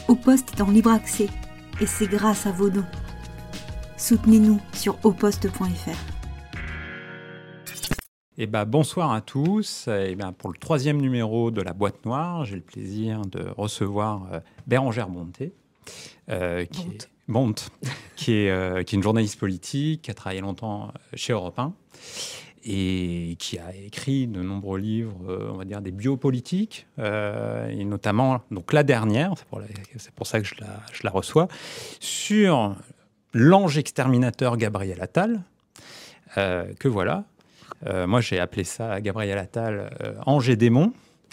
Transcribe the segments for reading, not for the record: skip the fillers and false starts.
Au Poste est en libre accès et c'est grâce à vos dons. Soutenez-nous sur auposte.fr. Bonsoir à tous. Pour le 3e numéro de la Boîte Noire, j'ai le plaisir de recevoir Bérengère Bonte, qui est une journaliste politique, qui a travaillé longtemps chez Europe 1 et qui a écrit de nombreux livres, on va dire des biopolitiques, et notamment donc la dernière, c'est pour ça que je la reçois, sur l'ange exterminateur Gabriel Attal, que voilà. Moi, j'ai appelé ça, Gabriel Attal, ange et démon.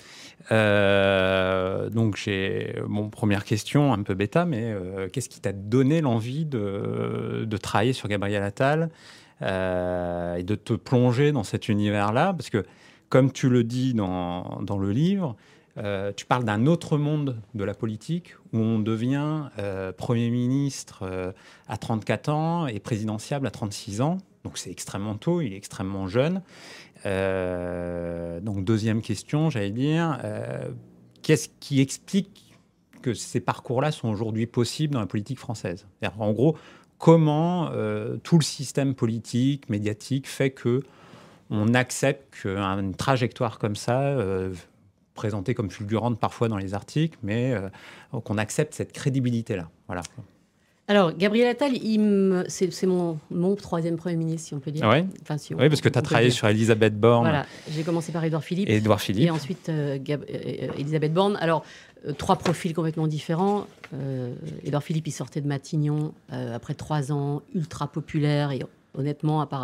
Donc, première question, un peu bêta, mais qu'est-ce qui t'a donné l'envie de travailler sur Gabriel Attal et de te plonger dans cet univers-là? Parce que, comme tu le dis dans le livre, tu parles d'un autre monde de la politique où on devient Premier ministre à 34 ans et présidentiable à 36 ans. Donc, c'est extrêmement tôt, il est extrêmement jeune. Donc, deuxième question, j'allais dire, qu'est-ce qui explique que ces parcours-là sont aujourd'hui possibles dans la politique française? En gros, comment tout le système politique, médiatique, fait qu'on accepte qu'une trajectoire comme ça, présentée comme fulgurante parfois dans les articles, mais qu'on accepte cette crédibilité-là. Voilà. Alors, Gabriel Attal, c'est mon 3e Premier ministre, si on peut dire. Ouais. Enfin, si oui, parce que tu as travaillé sur Elisabeth Borne. Voilà, j'ai commencé par Édouard Philippe. Et ensuite, Elisabeth Borne. Alors, 3 profils complètement différents. Édouard Philippe, il sortait de Matignon après 3 ans, ultra populaire. Et honnêtement, à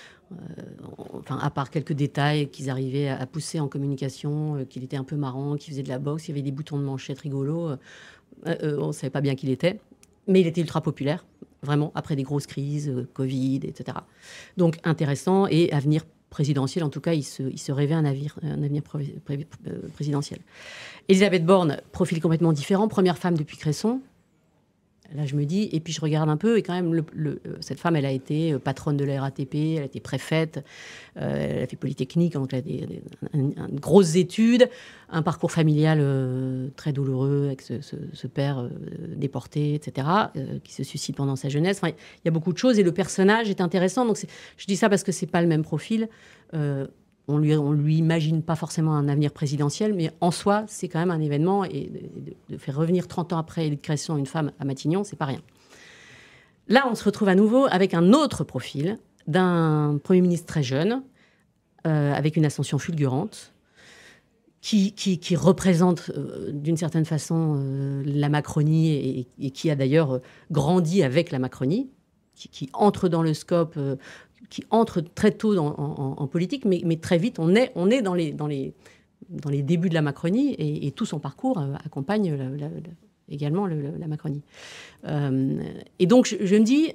part quelques détails qu'ils arrivaient à pousser en communication, qu'il était un peu marrant, qu'il faisait de la boxe, il y avait des boutons de manchette rigolos. On ne savait pas bien qui il était. Mais il était ultra populaire, vraiment, après des grosses crises, Covid, etc. Donc intéressant, et avenir présidentiel, en tout cas, il se rêvait un avenir présidentiel. Elisabeth Borne, profil complètement différent, première femme depuis Cresson. Là, je me dis, et puis je regarde un peu, et quand même, cette femme, elle a été patronne de la RATP, elle a été préfète, elle a fait Polytechnique, donc elle a une grosse étude, un parcours familial très douloureux, avec ce père déporté, etc., qui se suicide pendant sa jeunesse. Enfin, il y a beaucoup de choses, et le personnage est intéressant. Donc je dis ça parce que c'est pas le même profil. On lui imagine pas forcément un avenir présidentiel, mais en soi, c'est quand même un événement. Et de faire revenir 30 ans après Édith Cresson une femme à Matignon, c'est pas rien. Là, on se retrouve à nouveau avec un autre profil d'un Premier ministre très jeune, avec une ascension fulgurante, qui représente d'une certaine façon la Macronie et qui a d'ailleurs grandi avec la Macronie, qui entre dans le scope... qui entre très tôt en politique, mais très vite, on est dans les débuts de la Macronie, et tout son parcours accompagne également la Macronie. Et donc, je me dis,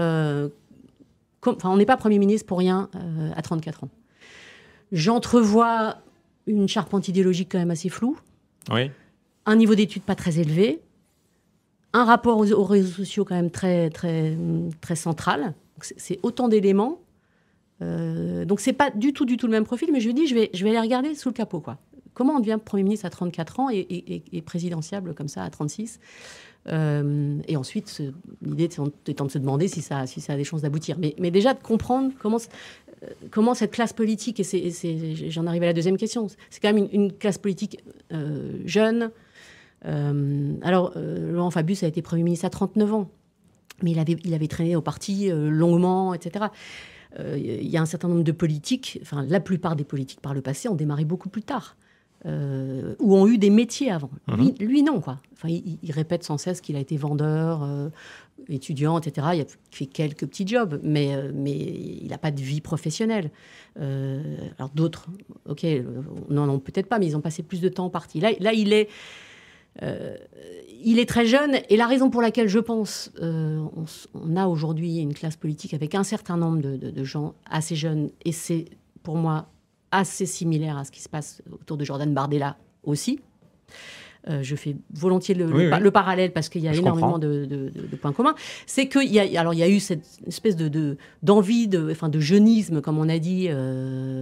on n'est pas Premier ministre pour rien à 34 ans. J'entrevois une charpente idéologique quand même assez floue, oui. Un niveau d'études pas très élevé, un rapport aux réseaux sociaux quand même très, très, très central. C'est autant d'éléments. Donc, c'est pas du tout le même profil, mais je me dis, je vais aller regarder sous le capot, quoi. Comment on devient Premier ministre à 34 ans et présidentiable comme ça à 36 et ensuite, l'idée étant de se demander si ça a des chances d'aboutir. Mais déjà, de comprendre comment cette classe politique, j'en arrive à la deuxième question, c'est quand même une classe politique jeune. Laurent Fabius a été Premier ministre à 39 ans. Mais il avait traîné au parti longuement, etc. Il y a un certain nombre de politiques, enfin la plupart des politiques par le passé ont démarré beaucoup plus tard, ou ont eu des métiers avant. Lui non, quoi. Enfin, il répète sans cesse qu'il a été vendeur, étudiant, etc. Il a fait quelques petits jobs, mais il n'a pas de vie professionnelle. Alors d'autres, ok, non, peut-être pas, mais ils ont passé plus de temps au parti. Là, il est très jeune, et la raison pour laquelle je pense on a aujourd'hui une classe politique avec un certain nombre de gens assez jeunes, et c'est pour moi assez similaire à ce qui se passe autour de Jordan Bardella aussi. Je fais volontiers le parallèle parce qu'il y a énormément de points communs. C'est qu'il y a eu cette espèce d'envie, de jeunisme, comme on a dit,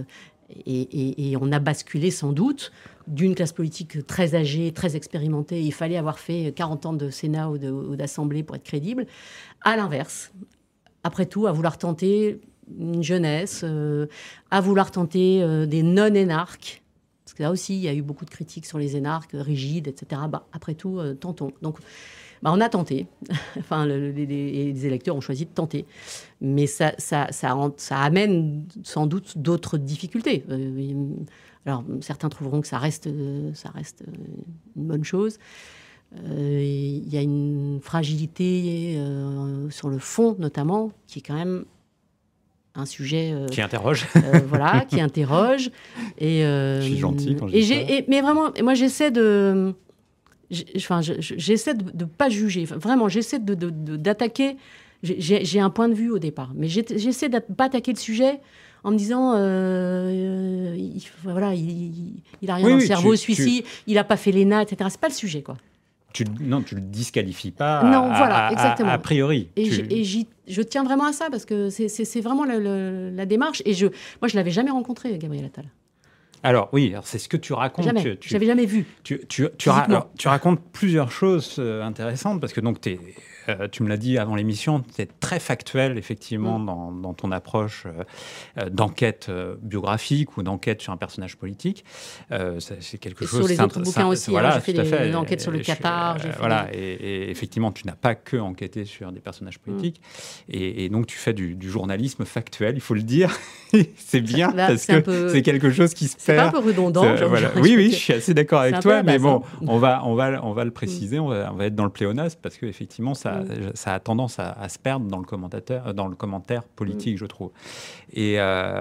Et on a basculé sans doute d'une classe politique très âgée, très expérimentée, il fallait avoir fait 40 ans de Sénat ou d'Assemblée pour être crédible, à l'inverse. Après tout, à vouloir tenter une jeunesse, à vouloir tenter des non-énarques, parce que là aussi, il y a eu beaucoup de critiques sur les énarques rigides, etc. Après tout, tentons. Donc, on a tenté. Enfin, les électeurs ont choisi de tenter. Mais ça amène sans doute d'autres difficultés. Alors, certains trouveront que ça reste une bonne chose. Il y a une fragilité sur le fond, notamment, qui est quand même un sujet qui interroge. Voilà, qui interroge. Je suis gentil quand je dis ça. Mais vraiment, moi, j'essaie de... J'essaie de ne pas juger. Vraiment, j'essaie d'attaquer. J'ai un point de vue au départ, mais j'essaie de ne pas attaquer le sujet en me disant il a rien dans le cerveau, celui-ci, il n'a pas fait l'ENA, etc. C'est pas le sujet, quoi. Non, tu le disqualifies pas. Non, voilà, exactement. A priori. Je tiens vraiment à ça parce que c'est vraiment la démarche. Et moi, je l'avais jamais rencontré, Gabriel Attal. Alors oui, c'est ce que tu racontes. Jamais. Je l'avais jamais vu. Tu racontes plusieurs choses intéressantes parce que donc tu me l'as dit avant l'émission, tu es très factuel effectivement dans ton approche d'enquête biographique ou d'enquête sur un personnage politique. C'est quelque chose. Sur les autres bouquins aussi. Voilà, j'ai fait une enquête sur le Qatar. Et effectivement, tu n'as pas que enquêté sur des personnages politiques. Et donc tu fais du journalisme factuel, il faut le dire. C'est bien parce que c'est quelque chose qui se perd. C'est pas un peu redondant. Voilà. Oui, je suis assez d'accord avec toi, mais bon, on va le préciser, on va être dans le pléonasme parce que effectivement ça a tendance à se perdre dans le commentaire politique, je trouve. Et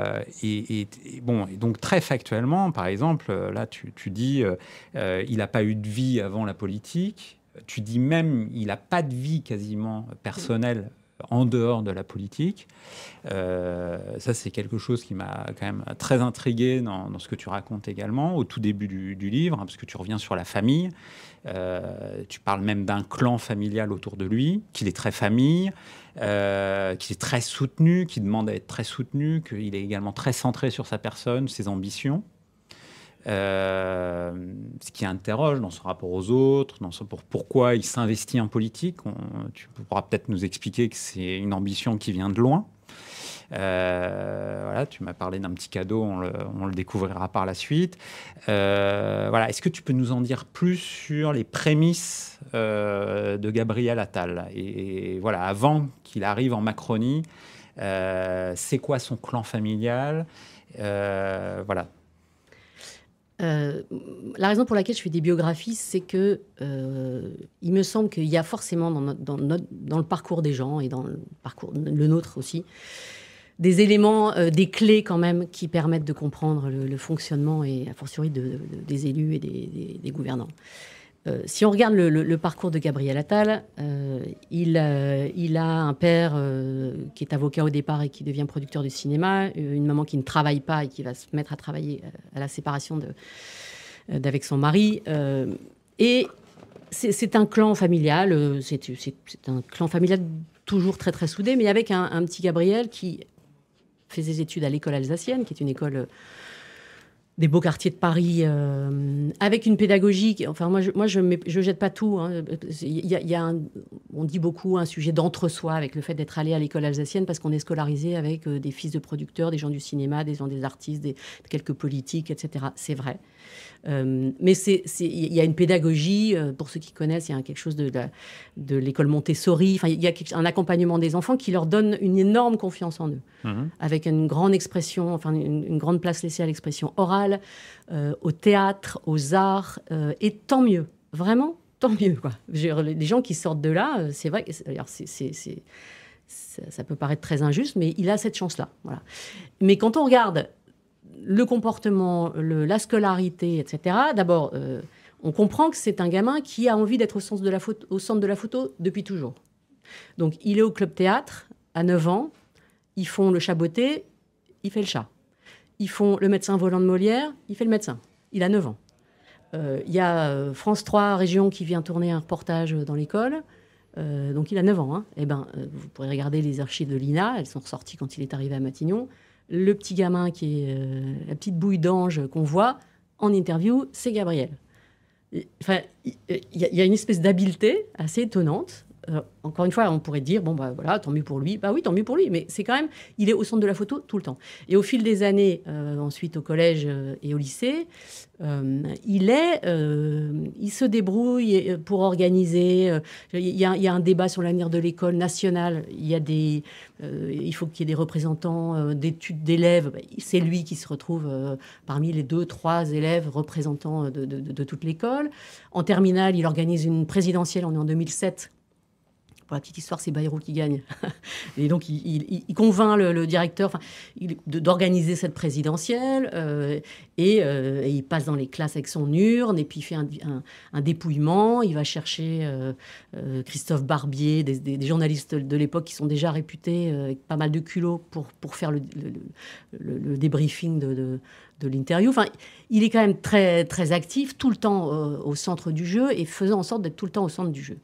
donc très factuellement, par exemple, là tu dis il n'a pas eu de vie avant la politique. Tu dis même il n'a pas de vie quasiment personnelle en dehors de la politique. Ça, c'est quelque chose qui m'a quand même très intrigué dans ce que tu racontes également, au tout début du livre, parce que tu reviens sur la famille. Tu parles même d'un clan familial autour de lui, qu'il est très famille, qu'il est très soutenu, qu'il demande à être très soutenu, qu'il est également très centré sur sa personne, ses ambitions. Ce qui interroge dans son rapport aux autres, pourquoi il s'investit en politique. Tu pourras peut-être nous expliquer que c'est une ambition qui vient de loin. Voilà, tu m'as parlé d'un petit cadeau, on le découvrira par la suite. Voilà, est-ce que tu peux nous en dire plus sur les prémices de Gabriel Attal et voilà, avant qu'il arrive en Macronie, c'est quoi son clan familial, voilà. La raison pour laquelle je fais des biographies, c'est que il me semble qu'il y a forcément dans le parcours des gens et dans le nôtre aussi, des éléments, des clés quand même qui permettent de comprendre le fonctionnement et a fortiori des élus et des gouvernants. Si on regarde le parcours de Gabriel Attal, il a un père qui est avocat au départ et qui devient producteur de cinéma, une maman qui ne travaille pas et qui va se mettre à travailler à la séparation d'avec son mari. Et c'est un clan familial, c'est un clan familial toujours très très soudé, mais avec un petit Gabriel qui fait ses études à l'école alsacienne, qui est une école des beaux quartiers de Paris, avec une pédagogie. Enfin, moi, je jette pas tout. Hein. On dit beaucoup un sujet d'entre-soi avec le fait d'être allé à l'école alsacienne parce qu'on est scolarisé avec des fils de producteurs, des gens du cinéma, des artistes, quelques politiques, etc. C'est vrai. Mais il y a une pédagogie, pour ceux qui connaissent, il y a quelque chose de l'école Montessori. Enfin, il y a un accompagnement des enfants qui leur donne une énorme confiance en eux, avec une grande expression, enfin une grande place laissée à l'expression orale, au théâtre, aux arts, et tant mieux, vraiment, tant mieux, quoi. Les gens qui sortent de là, c'est vrai, ça peut paraître très injuste, mais il a cette chance-là. Voilà. Mais quand on regarde le comportement, la scolarité, etc., d'abord, on comprend que c'est un gamin qui a envie d'être au centre de la photo depuis toujours. Donc, il est au club théâtre, à 9 ans, ils font le chaboté, il fait le chat. Ils font le médecin volant de Molière, il fait le médecin. Il a 9 ans. Il y a France 3 Région qui vient tourner un reportage dans l'école. Donc, il a 9 ans. Hein. Eh ben, vous pourrez regarder les archives de l'INA. Elles sont ressorties quand il est arrivé à Matignon. le petit gamin qui est la petite bouille d'ange qu'on voit en interview, c'est Gabriel. Enfin, il y a une espèce d'habileté assez étonnante. Encore une fois, on pourrait dire, bon, bah voilà, tant mieux pour lui. Bah oui, tant mieux pour lui, mais c'est quand même, il est au centre de la photo tout le temps. Et au fil des années, ensuite au collège et au lycée, il se débrouille pour organiser. Il y a un débat sur l'avenir de l'école nationale. Il faut qu'il y ait des représentants d'études d'élèves. C'est lui qui se retrouve parmi les 2-3 élèves représentants de toute l'école. En terminale, il organise une présidentielle, on est en 2007. Pour la petite histoire, c'est Bayrou qui gagne. Et donc, il convainc le directeur d'organiser cette présidentielle. Et il passe dans les classes avec son urne. Et puis, il fait un dépouillement. Il va chercher Christophe Barbier, des journalistes de l'époque qui sont déjà réputés avec pas mal de culot pour faire le débriefing de l'interview. Enfin, il est quand même très, très actif, tout le temps au centre du jeu et faisant en sorte d'être tout le temps au centre du jeu.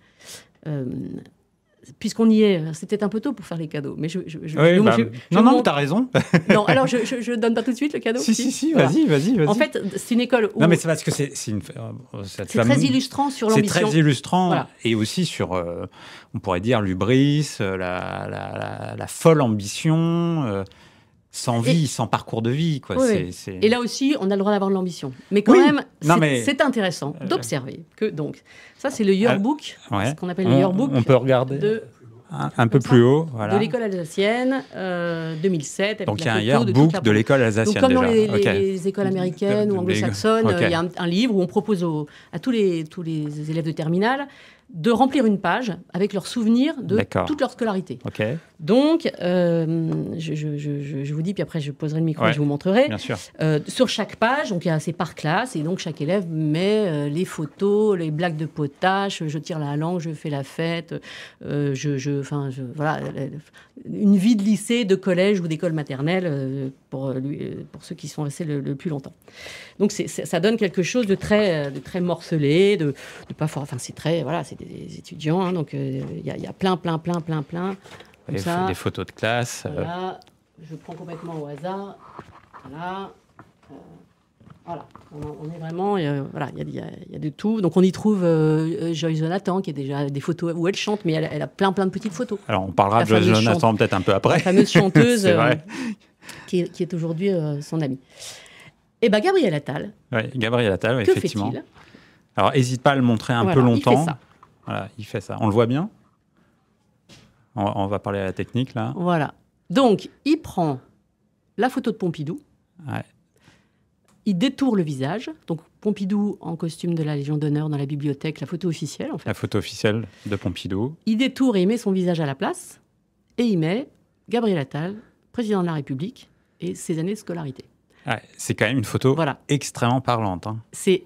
Puisqu'on y est, c'était un peu tôt pour faire les cadeaux. Mais non, t'as raison. Non, alors je donne pas tout de suite le cadeau. Si, voilà. vas-y. En fait, c'est une école où... Non, mais c'est parce que c'est très illustrant sur l'ambition. C'est très illustrant, voilà. Et aussi sur, on pourrait dire, l'hubris, la folle ambition... sans vie, sans parcours de vie, quoi. Oui. Et là aussi, on a le droit d'avoir de l'ambition. Mais quand même, c'est intéressant d'observer que, donc, ça, c'est le yearbook, ce qu'on appelle le yearbook. On peut regarder un peu plus haut. Voilà. De l'école alsacienne, 2007. Donc, il y a un yearbook de l'école alsacienne. Donc, comme dans les écoles américaines ou anglo-saxonnes, il y a un livre où on propose à tous les élèves de terminale de remplir une page avec leurs souvenirs de toute leur scolarité. Okay. Donc, je vous dis, puis après je poserai le micro et je vous montrerai. Bien sûr. Sur chaque page, donc c'est par classe, et donc chaque élève met les photos, les blagues de potache, je tire la langue, je fais la fête, voilà, une vie de lycée, de collège ou d'école maternelle pour ceux qui sont restés le plus longtemps. Donc ça donne quelque chose de très morcelé, de pas fort. Enfin, c'est très, voilà, c'est des étudiants, hein, donc il y a plein. Des photos de classe. Voilà, je prends complètement au hasard. Voilà, on est vraiment, voilà, il y a de tout. Donc on y trouve Joyce Jonathan qui a déjà des photos où elle chante, mais elle a plein de petites photos. Alors on parlera de Joyce Jonathan peut-être un peu après. La fameuse chanteuse qui est aujourd'hui son amie. Et bien Gabriel Attal. Oui, Gabriel Attal, que effectivement. fait-il ? Alors n'hésite pas à le montrer un peu longtemps. Il fait ça. Voilà, il fait ça. On le voit bien ? On va parler à la technique, là. Voilà. Donc, il prend la photo de Pompidou. Ouais. Il détourne le visage. Donc, Pompidou en costume de la Légion d'honneur dans la bibliothèque, la photo officielle, en fait. La photo officielle de Pompidou. Il détourne et il met son visage à la place. Et il met Gabriel Attal, président de la République, et ses années de scolarité. Ouais, c'est quand même une photo extrêmement parlante. Hein.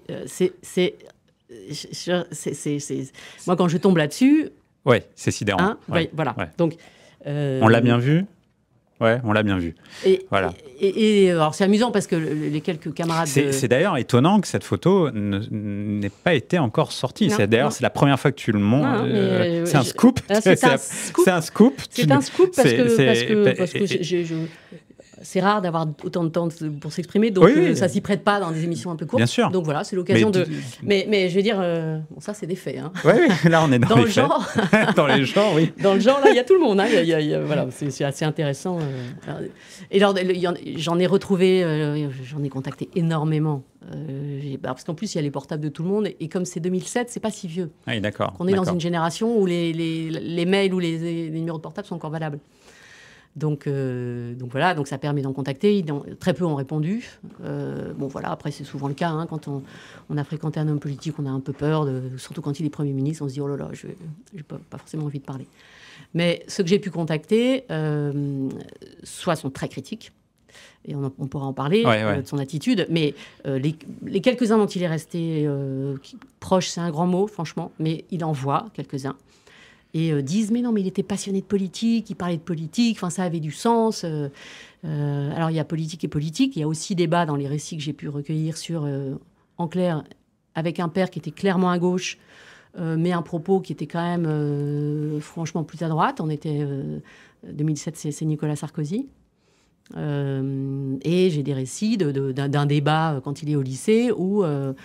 Moi, quand je tombe là-dessus... Ouais, c'est sidérant. Hein, voilà. Ouais. Donc, on l'a bien vu. Ouais, on l'a bien vu. Voilà. Et alors, c'est amusant parce que les quelques camarades... C'est d'ailleurs étonnant que cette photo n'ait pas été encore sortie. C'est la première fois que tu le montres. C'est un scoop. C'est un scoop. C'est un scoop parce que c'est rare d'avoir autant de temps pour s'exprimer, donc ça s'y prête pas dans des émissions un peu courtes. Bien sûr. Donc voilà, c'est l'occasion de... Mais je veux dire, ça c'est des faits. Hein. Oui, là on est dans les genre. Dans les genres, oui. Dans le genre, là, il y a tout le monde. Hein. Voilà, c'est assez intéressant. Et alors, j'en ai retrouvé, j'en ai contacté énormément. Parce qu'en plus, il y a les portables de tout le monde. Et comme c'est 2007, c'est pas si vieux. Oui, d'accord. On est dans une génération où les mails ou les numéros de portable sont encore valables. Donc voilà, donc ça permet d'en contacter. Très peu ont répondu. Bon voilà, après c'est souvent le cas. Hein, quand on a fréquenté un homme politique, on a un peu peur, surtout quand il est Premier ministre, on se dit oh là là, je n'ai pas forcément envie de parler. Mais ceux que j'ai pu contacter, soit sont très critiques, et on pourra en parler de son attitude, mais les quelques-uns dont il est resté proche, c'est un grand mot, franchement, mais il en voit quelques-uns. Et disent, mais non, mais il était passionné de politique, il parlait de politique, enfin, ça avait du sens. Alors, il y a politique et politique. Il y a aussi débat dans les récits que j'ai pu recueillir sur, en clair, avec un père qui était clairement à gauche, mais un propos qui était quand même franchement plus à droite. On était 2007, c'est Nicolas Sarkozy. Et j'ai des récits d'un débat quand il est au lycée où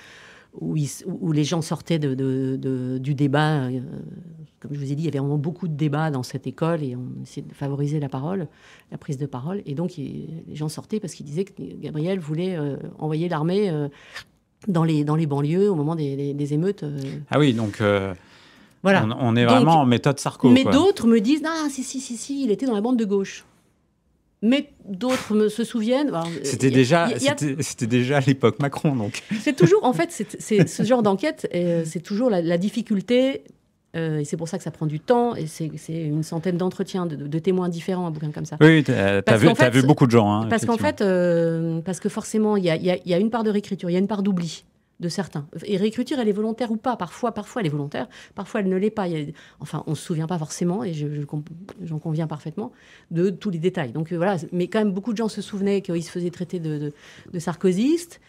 les gens sortaient du débat. Comme je vous ai dit, il y avait vraiment beaucoup de débats dans cette école et on essayait de favoriser la prise de parole. Et donc, les gens sortaient parce qu'ils disaient que Gabriel voulait envoyer l'armée dans les banlieues au moment des émeutes. Ah oui, donc voilà. On est vraiment en méthode Sarko. Mais d'autres me disent, non, si, il était dans la bande de gauche. Mais d'autres se souviennent. C'était déjà l'époque Macron, donc. C'est toujours, en fait, c'est ce genre d'enquête, c'est toujours la difficulté, et c'est pour ça que ça prend du temps, et c'est une centaine d'entretiens de témoins différents, un bouquin comme ça. Oui, t'as vu beaucoup de gens. Parce qu'en fait, parce que forcément, il y a une part de réécriture, il y a une part d'oubli de certains. Et réécriture, elle est volontaire ou pas. Parfois, elle est volontaire. Parfois, elle ne l'est pas. Enfin, on ne se souvient pas forcément, et j'en conviens parfaitement, de tous les détails. Donc voilà. Mais quand même, beaucoup de gens se souvenaient qu'il se faisait traiter de sarkozyste.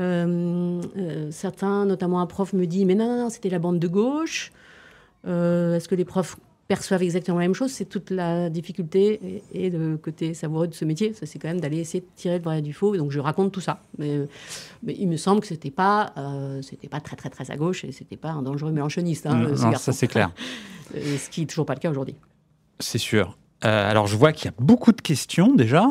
Certains, notamment un prof, me dit « Mais non, c'était la bande de gauche. » Est-ce que les profs perçoivent exactement la même chose? C'est toute la difficulté et le côté savoureux de ce métier. Ça, c'est quand même d'aller essayer de tirer le vrai du faux. Donc, je raconte tout ça. Mais il me semble que c'était pas très, très, très à gauche et c'était pas un dangereux mélanchoniste. Non, ça, c'est clair. Ce qui n'est toujours pas le cas aujourd'hui. C'est sûr. Alors, je vois qu'il y a beaucoup de questions déjà.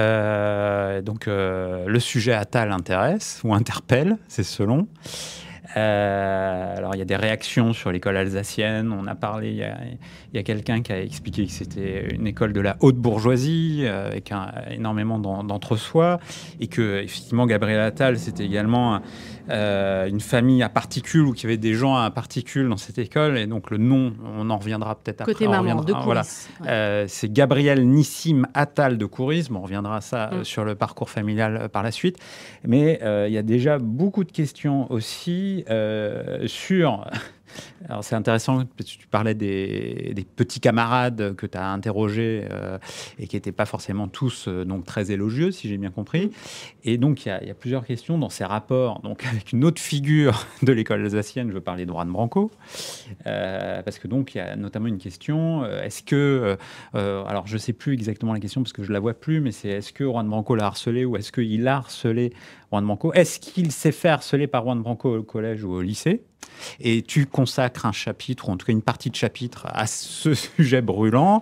Donc, le sujet Attal intéresse ou interpelle, c'est selon. Alors, il y a des réactions sur l'école alsacienne. On a parlé, il y a quelqu'un qui a expliqué que c'était une école de la haute bourgeoisie, avec énormément d'entre-soi, et que, effectivement, Gabriel Attal, c'était également une famille à particules, ou qu'il y avait des gens à particules dans cette école, et donc le nom, on en reviendra peut-être après. Côté maman, de Couris. Voilà. Ouais. C'est Gabriel Nissim Attal de Couris. On reviendra à ça sur le parcours familial par la suite. Mais il y a déjà beaucoup de questions aussi sur... Alors c'est intéressant, parce que tu parlais des petits camarades que tu as interrogés et qui n'étaient pas forcément tous donc très élogieux, si j'ai bien compris. Et donc il y a plusieurs questions dans ces rapports, donc avec une autre figure de l'école alsacienne. Je veux parler de Juan Branco, parce que donc il y a notamment une question. Est-ce que, alors je sais plus exactement la question parce que je la vois plus, mais c'est est-ce que Juan Branco l'a harcelé ou est-ce qu'il a harcelé Juan Branco? Est-ce qu'il s'est fait harceler par Juan Branco au collège ou au lycée? Et tu consacres un chapitre, ou en tout cas une partie de chapitre, à ce sujet brûlant.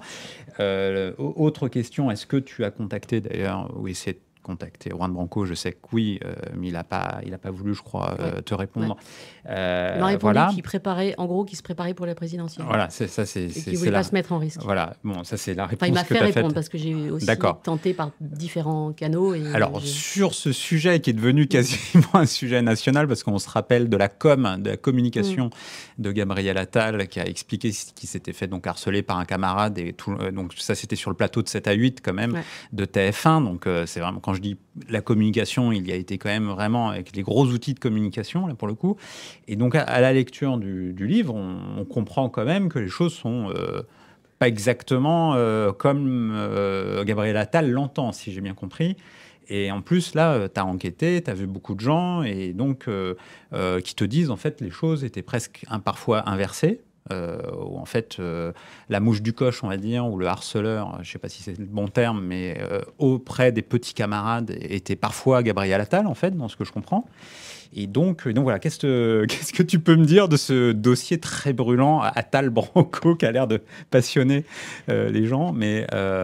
Autre question, est-ce que tu as contacté d'ailleurs, ou essayé de contacter Juan Branco? Je sais que oui, mais il n'a pas voulu, je crois, te répondre. Il m'a répondu qu'il se préparait pour la présidentielle. Voilà, c'est ça. Et qu'il ne voulait pas se mettre en risque. Voilà, bon, ça c'est la réponse il m'a que fait tu as répondre faite. parce que j'ai aussi tenté par différents canaux. Alors, sur ce sujet qui est devenu quasiment un sujet national, parce qu'on se rappelle de la communication de Gabriel Attal, qui a expliqué ce qui s'était fait donc harceler par un camarade. Et donc ça, c'était sur le plateau de 7 à 8 quand même, de TF1. Donc c'est vraiment, quand je dis la communication, il y a été quand même vraiment avec les gros outils de communication, là, pour le coup. Et donc, à la lecture du livre, on comprend quand même que les choses sont pas exactement comme Gabriel Attal l'entend, si j'ai bien compris. Et en plus, là, tu as enquêté, tu as vu beaucoup de gens, et donc qui te disent, en fait, les choses étaient presque parfois inversées. Où en fait la mouche du coche, on va dire, ou le harceleur, je ne sais pas si c'est le bon terme, mais auprès des petits camarades était parfois Gabriel Attal, en fait, dans ce que je comprends. Et donc voilà, qu'est-ce que tu peux me dire de ce dossier très brûlant, Attal Branco, qui a l'air de passionner les gens, mais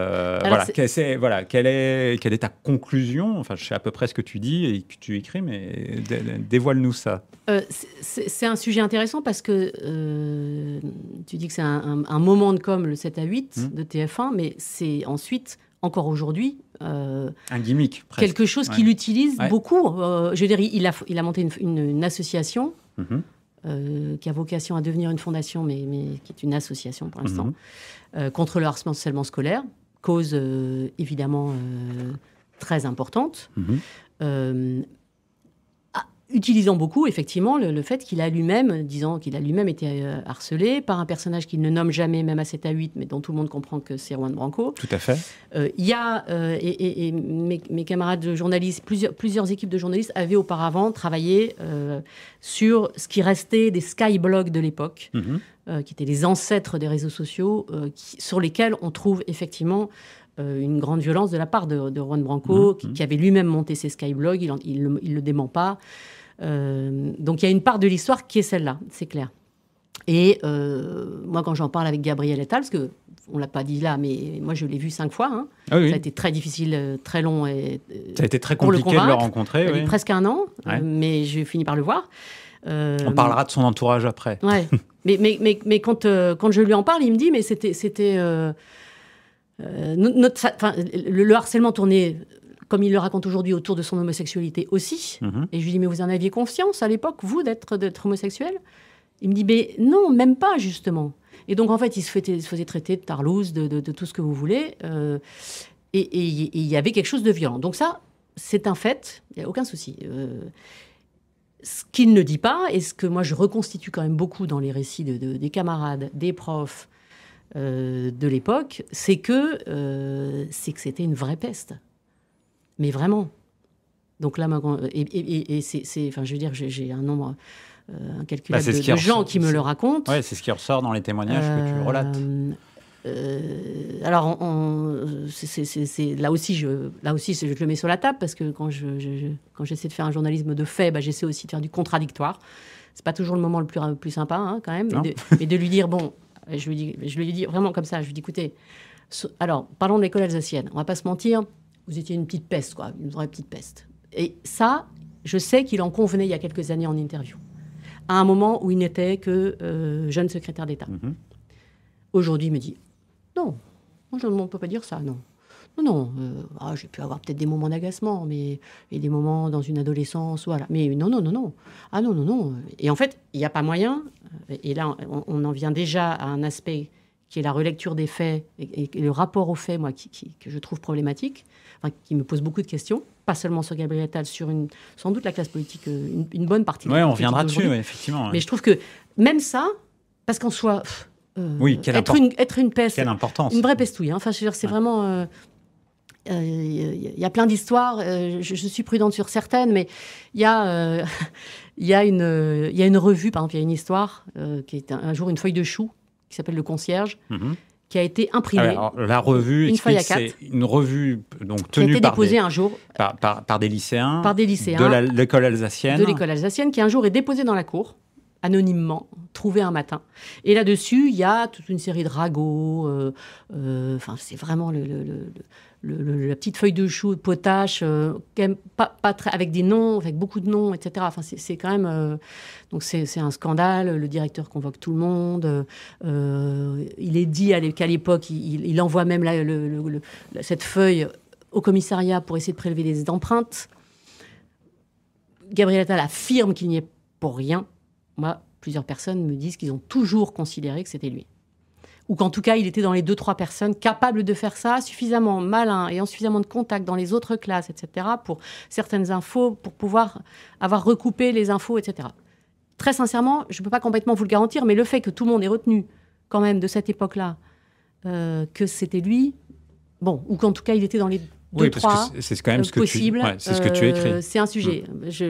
quelle est ta conclusion? Enfin, je sais à peu près ce que tu dis et que tu écris, mais dévoile-nous ça. C'est un sujet intéressant parce que tu dis que c'est un moment de com, le 7 à 8 de TF1, mais c'est ensuite, encore aujourd'hui, un gimmick, presque. Quelque chose qu'il utilise beaucoup. Je veux dire, il a monté une association qui a vocation à devenir une fondation, mais qui est une association pour l'instant, contre le harcèlement scolaire, cause évidemment très importante. Utilisant beaucoup, effectivement, le fait qu'il a lui-même, disant qu'il a lui-même été harcelé par un personnage qu'il ne nomme jamais, même à 7 à 8, mais dont tout le monde comprend que c'est Juan Branco. Tout à fait. Il y a, et mes camarades de journalistes, plusieurs équipes de journalistes avaient auparavant travaillé sur ce qui restait des skyblogs de l'époque. qui étaient les ancêtres des réseaux sociaux, sur lesquels on trouve effectivement une grande violence de la part de Juan Branco, qui avait lui-même monté ses skyblogs, il le dément pas. Donc il y a une part de l'histoire qui est celle-là, c'est clair. Et moi, quand j'en parle avec Gabriel Attal, parce qu'on ne l'a pas dit là, mais moi je l'ai vu 5 fois, hein. Ah oui. Ça a été très difficile, très long. Ça a été très compliqué de le rencontrer. Il a oui. mis presque 1 an, mais j'ai fini par le voir. On parlera de son entourage après. Ouais. mais quand je lui en parle, il me dit, mais c'était le harcèlement tournait, comme il le raconte aujourd'hui, autour de son homosexualité aussi. Et je lui dis, mais vous en aviez conscience à l'époque, vous, d'être homosexuel? Il me dit, mais non, même pas, justement. Et donc, en fait, il se faisait traiter de tarlouse, de tout ce que vous voulez. Et il y avait quelque chose de violent. Donc ça, c'est un fait, il n'y a aucun souci. Ce qu'il ne dit pas, et ce que moi je reconstitue quand même beaucoup dans les récits des camarades, des profs de l'époque, c'est que c'était une vraie peste. Mais vraiment. Donc là, enfin, je veux dire, j'ai un nombre incalculable de gens qui me le racontent. Oui, c'est ce qui ressort dans les témoignages que tu relates. Alors, là aussi, je le mets sur la table, parce que quand j'essaie de faire un journalisme de fait, j'essaie aussi de faire du contradictoire. C'est pas toujours le moment le plus sympa, hein, quand même, mais de lui dire, bon, je lui dis vraiment comme ça, je lui dis, écoutez, alors, parlons de l'école alsacienne, on va pas se mentir, vous étiez une petite peste, quoi, une vraie petite peste. Et ça, je sais qu'il en convenait il y a quelques années en interview, à un moment où il n'était que jeune secrétaire d'État. Aujourd'hui, il me dit, non, on ne peut pas dire ça, non. Non, j'ai pu avoir peut-être des moments d'agacement, et des moments dans une adolescence, voilà. Mais non. Ah non. Et en fait, il n'y a pas moyen, et là, on en vient déjà à un aspect qui est la relecture des faits, et le rapport aux faits, moi, que je trouve problématique, qui me pose beaucoup de questions, pas seulement sur Gabriel Attal, sur sans doute la classe politique, une bonne partie de la politique. Oui, on reviendra dessus, effectivement. Mais je trouve que même ça, parce qu'en soi... être une peste, quelle importance. Une vraie pestouille. Hein. Enfin, je veux dire, c'est vraiment... Il y a plein d'histoires. Je suis prudente sur certaines, mais il y a une revue, par exemple, il y a une histoire qui est un jour une feuille de chou qui s'appelle Le Concierge, qui a été imprimée. Alors, la revue, c'est une revue donc tenue par des lycéens, de l'école alsacienne. De l'école alsacienne, qui un jour est déposée dans la cour, anonymement, trouvée un matin. Et là-dessus, il y a toute une série de ragots. Enfin, c'est vraiment la petite feuille de chou, de potache, avec des noms, avec beaucoup de noms, etc. Enfin, c'est quand même... donc, c'est un scandale. Le directeur convoque tout le monde. Il est dit qu'à l'époque, il envoie même cette feuille au commissariat pour essayer de prélever des empreintes. Gabriel Attal affirme qu'il n'y est pour rien. Moi, plusieurs personnes me disent qu'ils ont toujours considéré que c'était lui. Ou qu'en tout cas, il était dans les 2-3 personnes capables de faire ça, suffisamment malin et en suffisamment de contact dans les autres classes, etc., pour certaines infos, pour pouvoir avoir recoupé les infos, etc. Très sincèrement, je ne peux pas complètement vous le garantir, mais le fait que tout le monde ait retenu, quand même, de cette époque-là, que c'était lui, bon, ou qu'en tout cas, il était dans les 2-3 c'est quand même possibles, c'est ce que tu écris. C'est un sujet.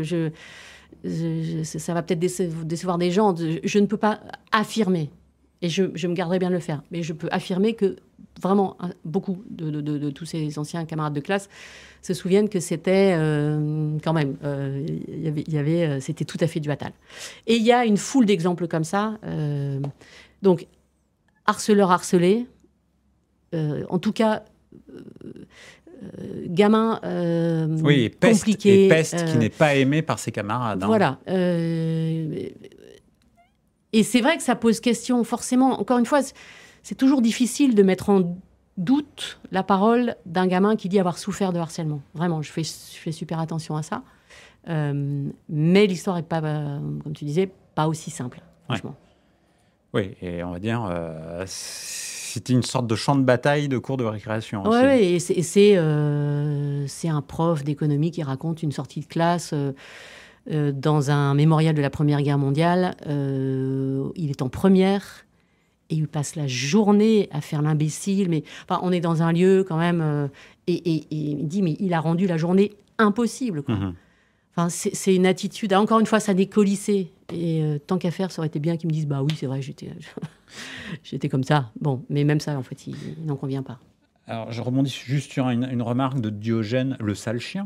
Ça va peut-être décevoir des gens. Je ne peux pas affirmer, et je me garderai bien de le faire, mais je peux affirmer que vraiment beaucoup de tous ces anciens camarades de classe se souviennent que c'était quand même, c'était tout à fait du Attal. Et il y a une foule d'exemples comme ça. Donc, harceleur harcelé, en tout cas... gamin compliqué. Et peste qui n'est pas aimé par ses camarades. Hein. Voilà. Et c'est vrai que ça pose question, forcément. Encore une fois, c'est toujours difficile de mettre en doute la parole d'un gamin qui dit avoir souffert de harcèlement. Vraiment, je fais super attention à ça. Mais l'histoire n'est pas, comme tu disais, pas aussi simple, franchement. Oui, et on va dire... C'était une sorte de champ de bataille de cours de récréation. Oui, et c'est un prof d'économie qui raconte une sortie de classe dans un mémorial de la Première Guerre mondiale. Il est en première et il passe la journée à faire l'imbécile. Mais enfin, on est dans un lieu quand même... et il dit, mais il a rendu la journée impossible, quoi. Enfin, c'est une attitude. Encore une fois, ça n'est qu'au lycée. Et tant qu'à faire, ça aurait été bien qu'ils me disent bah oui, c'est vrai, j'étais comme ça. Bon, mais même ça, en fait, il n'en convient pas. Alors, je rebondis juste sur une remarque de Diogène, le sale chien.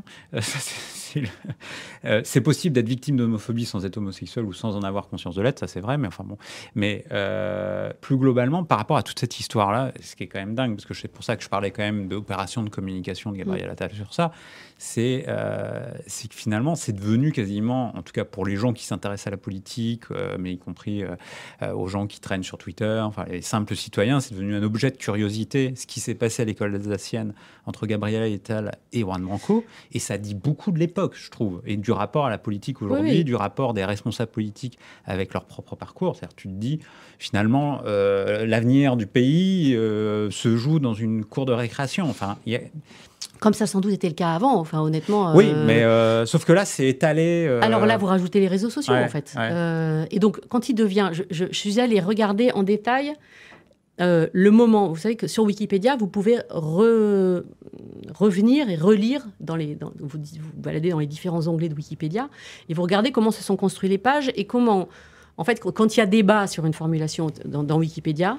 C'est possible d'être victime d'homophobie sans être homosexuel ou sans en avoir conscience de l'être, ça c'est vrai, mais enfin bon. Mais plus globalement, par rapport à toute cette histoire-là, ce qui est quand même dingue, parce que c'est pour ça que je parlais quand même d'opération de communication de Gabriel Attal sur ça, c'est que finalement, c'est devenu quasiment, en tout cas pour les gens qui s'intéressent à la politique, mais y compris aux gens qui traînent sur Twitter, enfin les simples citoyens, c'est devenu un objet de curiosité, ce qui s'est passé à l'école alsacienne entre Gabriel Attal et Juan Branco, et ça dit beaucoup de l'époque, je trouve, et du rapport à la politique aujourd'hui, du rapport des responsables politiques avec leur propre parcours. C'est-à-dire, tu te dis, finalement, l'avenir du pays se joue dans une cour de récréation. Enfin, comme ça, sans doute, était le cas avant. Enfin, honnêtement. Oui, mais sauf que là, c'est étalé. Alors là, vous rajoutez les réseaux sociaux, en fait. Ouais. Et donc, quand il devient, je suis allée regarder en détail le moment. Vous savez que sur Wikipédia, vous pouvez revenir et relire vous baladez dans les différents onglets de Wikipédia et vous regardez comment se sont construites les pages et comment, en fait, quand il y a débat sur une formulation dans Wikipédia.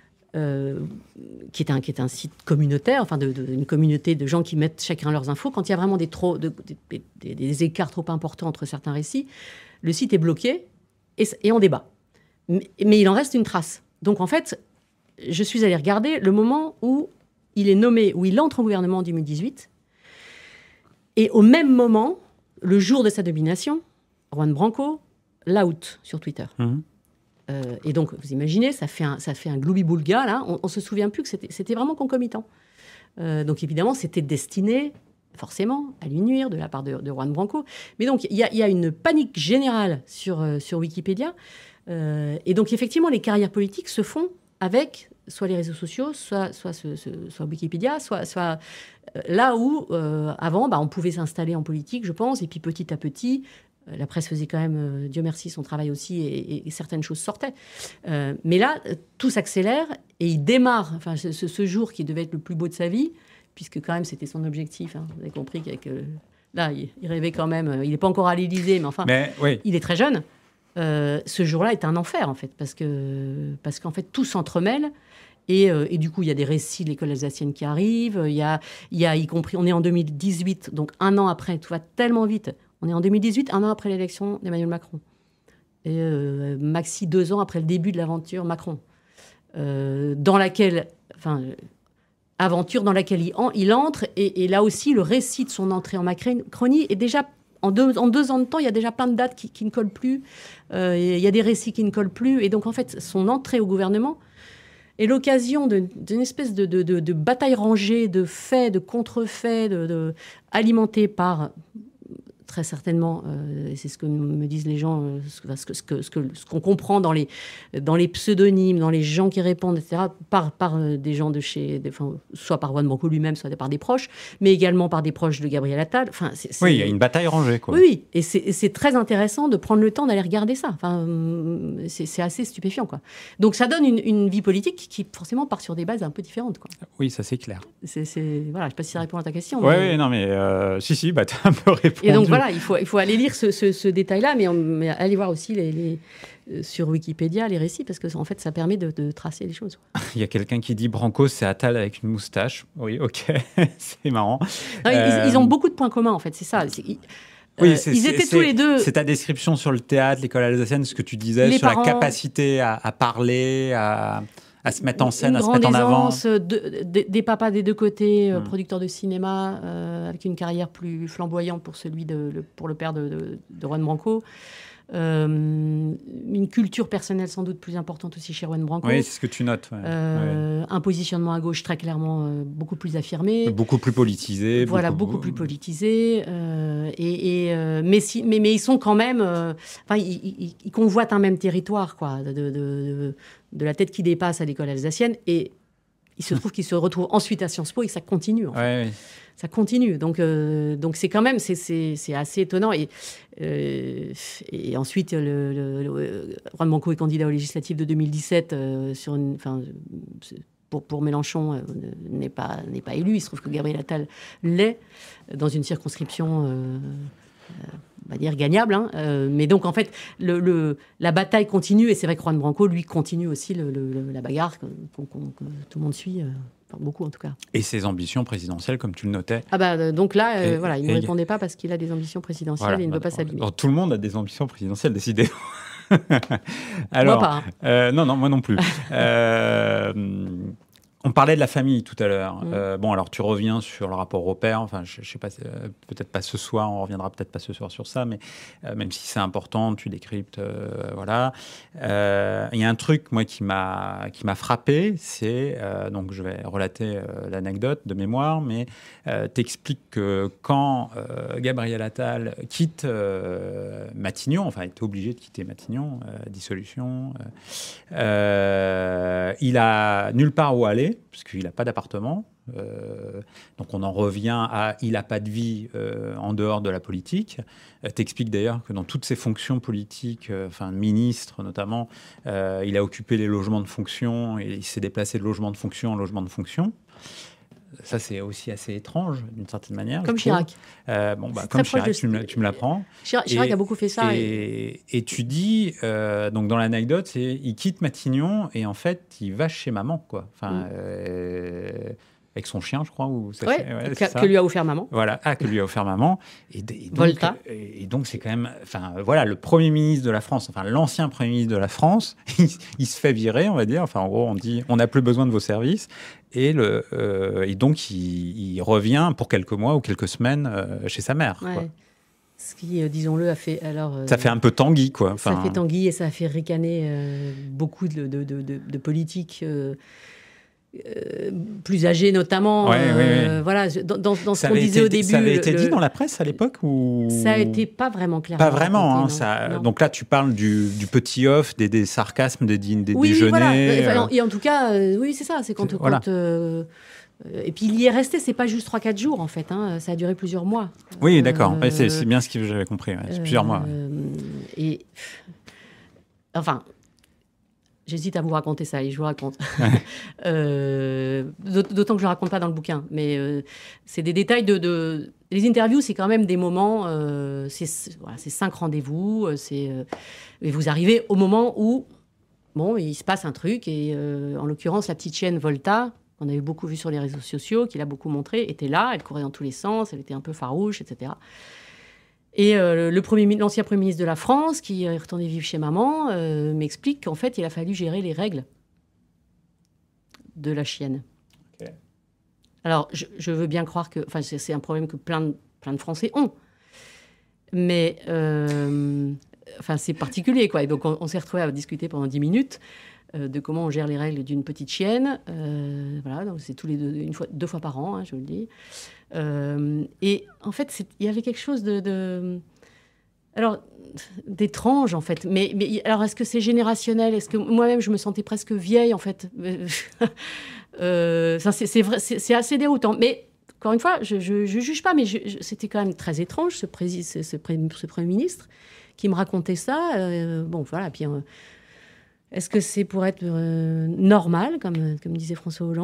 Qui est un site communautaire, enfin une communauté de gens qui mettent chacun leurs infos. Quand il y a vraiment des écarts trop importants entre certains récits, le site est bloqué et on débat. Mais il en reste une trace. Donc en fait, je suis allée regarder le moment où il est nommé, où il entre au gouvernement en 2018. Et au même moment, le jour de sa nomination, Juan Branco l'out sur Twitter. Et donc, vous imaginez, ça fait un gloubi-boulga, là. On ne se souvient plus que c'était vraiment concomitant. Donc, évidemment, c'était destiné, forcément, à lui nuire de la part de Juan Branco. Mais donc, il y a une panique générale sur Wikipédia. Et donc, effectivement, les carrières politiques se font avec soit les réseaux sociaux, soit Wikipédia, soit là où, avant, on pouvait s'installer en politique, je pense, et puis petit à petit... La presse faisait quand même, Dieu merci, son travail aussi, et certaines choses sortaient. Mais là, tout s'accélère et il démarre, enfin, ce jour qui devait être le plus beau de sa vie, puisque quand même c'était son objectif. Hein, vous avez compris qu'avec là, il rêvait quand même. Il n'est pas encore à l'Élysée, mais enfin, oui. Il est très jeune. Ce jour-là est un enfer en fait, parce qu'en fait tout s'entremêle. Et du coup, il y a des récits de l'école alsacienne qui arrivent. Il y a y compris, on est en 2018, donc un an après, tout va tellement vite. On est en 2018, un an après l'élection d'Emmanuel Macron. Et maxi 2 ans après le début de l'aventure Macron. Aventure dans laquelle il entre. Et là aussi, le récit de son entrée en Macronie est déjà... En 2 ans de temps, il y a déjà plein de dates qui ne collent plus. Il y a des récits qui ne collent plus. Et donc, en fait, son entrée au gouvernement est l'occasion d'une espèce de bataille rangée, de faits, de contrefaits, alimentés par... Très certainement, c'est ce que me disent les gens, ce qu'on comprend dans les pseudonymes, dans les gens qui répondent, etc., par des gens de chez... soit par Juan Branco lui-même, soit par des proches, mais également par des proches de Gabriel Attal. Enfin, oui, il y a une bataille rangée, quoi. Oui, et c'est très intéressant de prendre le temps d'aller regarder ça. Enfin, c'est assez stupéfiant, quoi. Donc ça donne une vie politique qui, forcément, part sur des bases un peu différentes, quoi. Oui, ça c'est clair. Voilà, je ne sais pas si ça répond à ta question. Oui, non, mais si, tu as un peu répondu. Et donc voilà, il faut aller lire ce détail-là, mais aller voir aussi sur Wikipédia les récits, parce que en fait, ça permet de tracer les choses. Il y a quelqu'un qui dit Branco, c'est Attal avec une moustache. Oui, ok, c'est marrant. Non, ils ont beaucoup de points communs, en fait, c'est ça. Oui, ils étaient tous les deux... C'est ta description sur le théâtre, l'école alsacienne, ce que tu disais sur la capacité à parler, à se mettre en scène, à se mettre en avant. Des papas des deux côtés, producteurs de cinéma, avec une carrière plus flamboyante pour le père de Juan Branco. Une culture personnelle sans doute plus importante aussi chez Juan Branco. Oui, c'est ce que tu notes. Un positionnement à gauche très clairement beaucoup plus affirmé. Beaucoup plus politisé. Voilà, beaucoup plus politisé. Mais ils sont quand même... ils convoitent un même territoire, quoi, de la tête qui dépasse à l'école alsacienne. Et il se trouve qu'ils se retrouvent ensuite à Sciences Po et que ça continue. En fait. Oui. Ça continue. Donc c'est quand même... C'est assez étonnant. Et ensuite, Juan Branco est candidat aux législatives de 2017 pour Mélenchon n'est pas élu. Il se trouve que Gabriel Attal l'est dans une circonscription on va dire gagnable. Hein. Mais donc, en fait, la bataille continue. Et c'est vrai que Juan Branco, lui, continue aussi la bagarre que tout le monde suit, beaucoup en tout cas. Et ses ambitions présidentielles, comme tu le notais. Donc là, il ne me répondait pas parce qu'il a des ambitions présidentielles et il ne veut pas s'abîmer. Tout le monde a des ambitions présidentielles, décidément. Alors, moi pas. Non, moi non plus. On parlait de la famille tout à l'heure. Alors tu reviens sur le rapport au père. Enfin, je sais pas, peut-être pas ce soir. On reviendra peut-être pas ce soir sur ça, mais même si c'est important, tu décryptes. Voilà. Il y a un truc moi qui m'a frappé. C'est donc je vais relater l'anecdote de mémoire, mais t'expliques que quand Gabriel Attal quitte Matignon, enfin il était obligé de quitter Matignon, dissolution. Il a nulle part où aller. Puisqu'il n'a pas d'appartement. Donc on en revient à il n'a pas de vie en dehors de la politique. T'expliques d'ailleurs que dans toutes ses fonctions politiques, ministre notamment, il a occupé les logements de fonction et il s'est déplacé de logement de fonction en logement de fonction. Ça, c'est aussi assez étrange, d'une certaine manière. Comme Chirac. Comme Chirac, tu me l'apprends. Chirac a beaucoup fait ça. Et tu dis, donc dans l'anecdote, il quitte Matignon et en fait, il va chez maman, quoi. Avec son chien, je crois. Que lui a offert maman. Voilà, que lui a offert maman. Et donc, Volta. Et donc, c'est quand même... le Premier ministre de la France, l'ancien Premier ministre de la France, il se fait virer, on va dire. En gros, on dit, on n'a plus besoin de vos services. Et donc, il revient pour quelques mois ou quelques semaines chez sa mère. Ouais. Quoi. Ce qui, disons-le, a fait... ça fait un peu Tanguy, quoi. Ça fait Tanguy et ça a fait ricaner beaucoup de politiques... plus âgés notamment. Voilà, dans ce qu'on disait au début. Ça avait été dit dans la presse à l'époque ou... Ça n'a été pas vraiment clair. Pas vraiment. Non. Donc là, tu parles du petit off, des sarcasmes, des déjeuners. Voilà. Et en tout cas, oui, c'est ça. C'est quand et puis il y est resté, c'est pas juste 3-4 jours en fait. Hein, ça a duré plusieurs mois. Oui, d'accord. C'est bien ce que j'avais compris. C'est plusieurs mois. Et enfin. J'hésite à vous raconter ça et je vous raconte. D'autant que je ne le raconte pas dans le bouquin. Mais c'est des détails Les interviews, c'est quand même des moments... c'est 5 rendez-vous. Et vous arrivez au moment où il se passe un truc. Et en l'occurrence, la petite chienne Volta, qu'on a eu beaucoup vu sur les réseaux sociaux, qu'il a beaucoup montré, était là. Elle courait dans tous les sens. Elle était un peu farouche, etc. Et l'ancien Premier ministre de la France, qui est retourné vivre chez maman, m'explique qu'en fait, il a fallu gérer les règles de la chienne. Okay. Alors, je veux bien croire que... c'est un problème que plein de Français ont. Mais, c'est particulier, quoi. Et donc, on s'est retrouvés à discuter pendant 10 minutes de comment on gère les règles d'une petite chienne. Voilà, donc c'est deux fois par an, hein, je vous le dis. Et en fait, il y avait quelque chose d'étrange, en fait. Mais alors, est-ce que c'est générationnel ? Est-ce que moi-même, je me sentais presque vieille, en fait ? C'est vrai, c'est assez déroutant. Mais, encore une fois, je ne juge pas, mais c'était quand même très étrange, ce Premier ministre, qui me racontait ça. Puis... est-ce que c'est pour être normal, comme disait François Hollande ?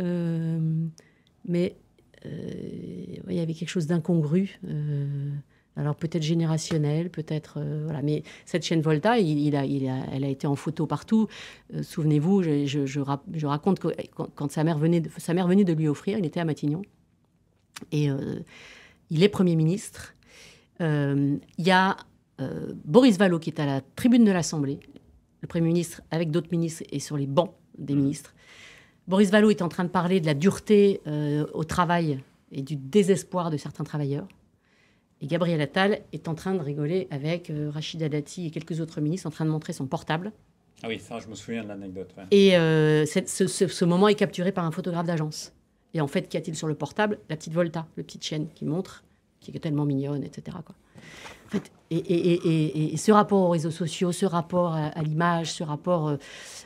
Mais il y avait quelque chose d'incongru. Alors peut-être générationnel, peut-être... Mais cette chaîne Volta, elle a été en photo partout. Souvenez-vous, je raconte que quand sa mère venait de lui offrir, il était à Matignon. Et il est Premier ministre. Il y a Boris Vallaud qui est à la tribune de l'Assemblée. Le Premier ministre, avec d'autres ministres, est sur les bancs des ministres. Boris Vallaud est en train de parler de la dureté au travail et du désespoir de certains travailleurs. Et Gabriel Attal est en train de rigoler avec Rachida Dati et quelques autres ministres, en train de montrer son portable. Ah oui, ça, je me souviens de l'anecdote. Ouais. Et ce moment est capturé par un photographe d'agence. Et en fait, qu'y a-t-il sur le portable ? La petite Volta, la petite chienne qui montre, qui est tellement mignonne, etc., quoi. En fait, et ce rapport aux réseaux sociaux, ce rapport à l'image, ce rapport,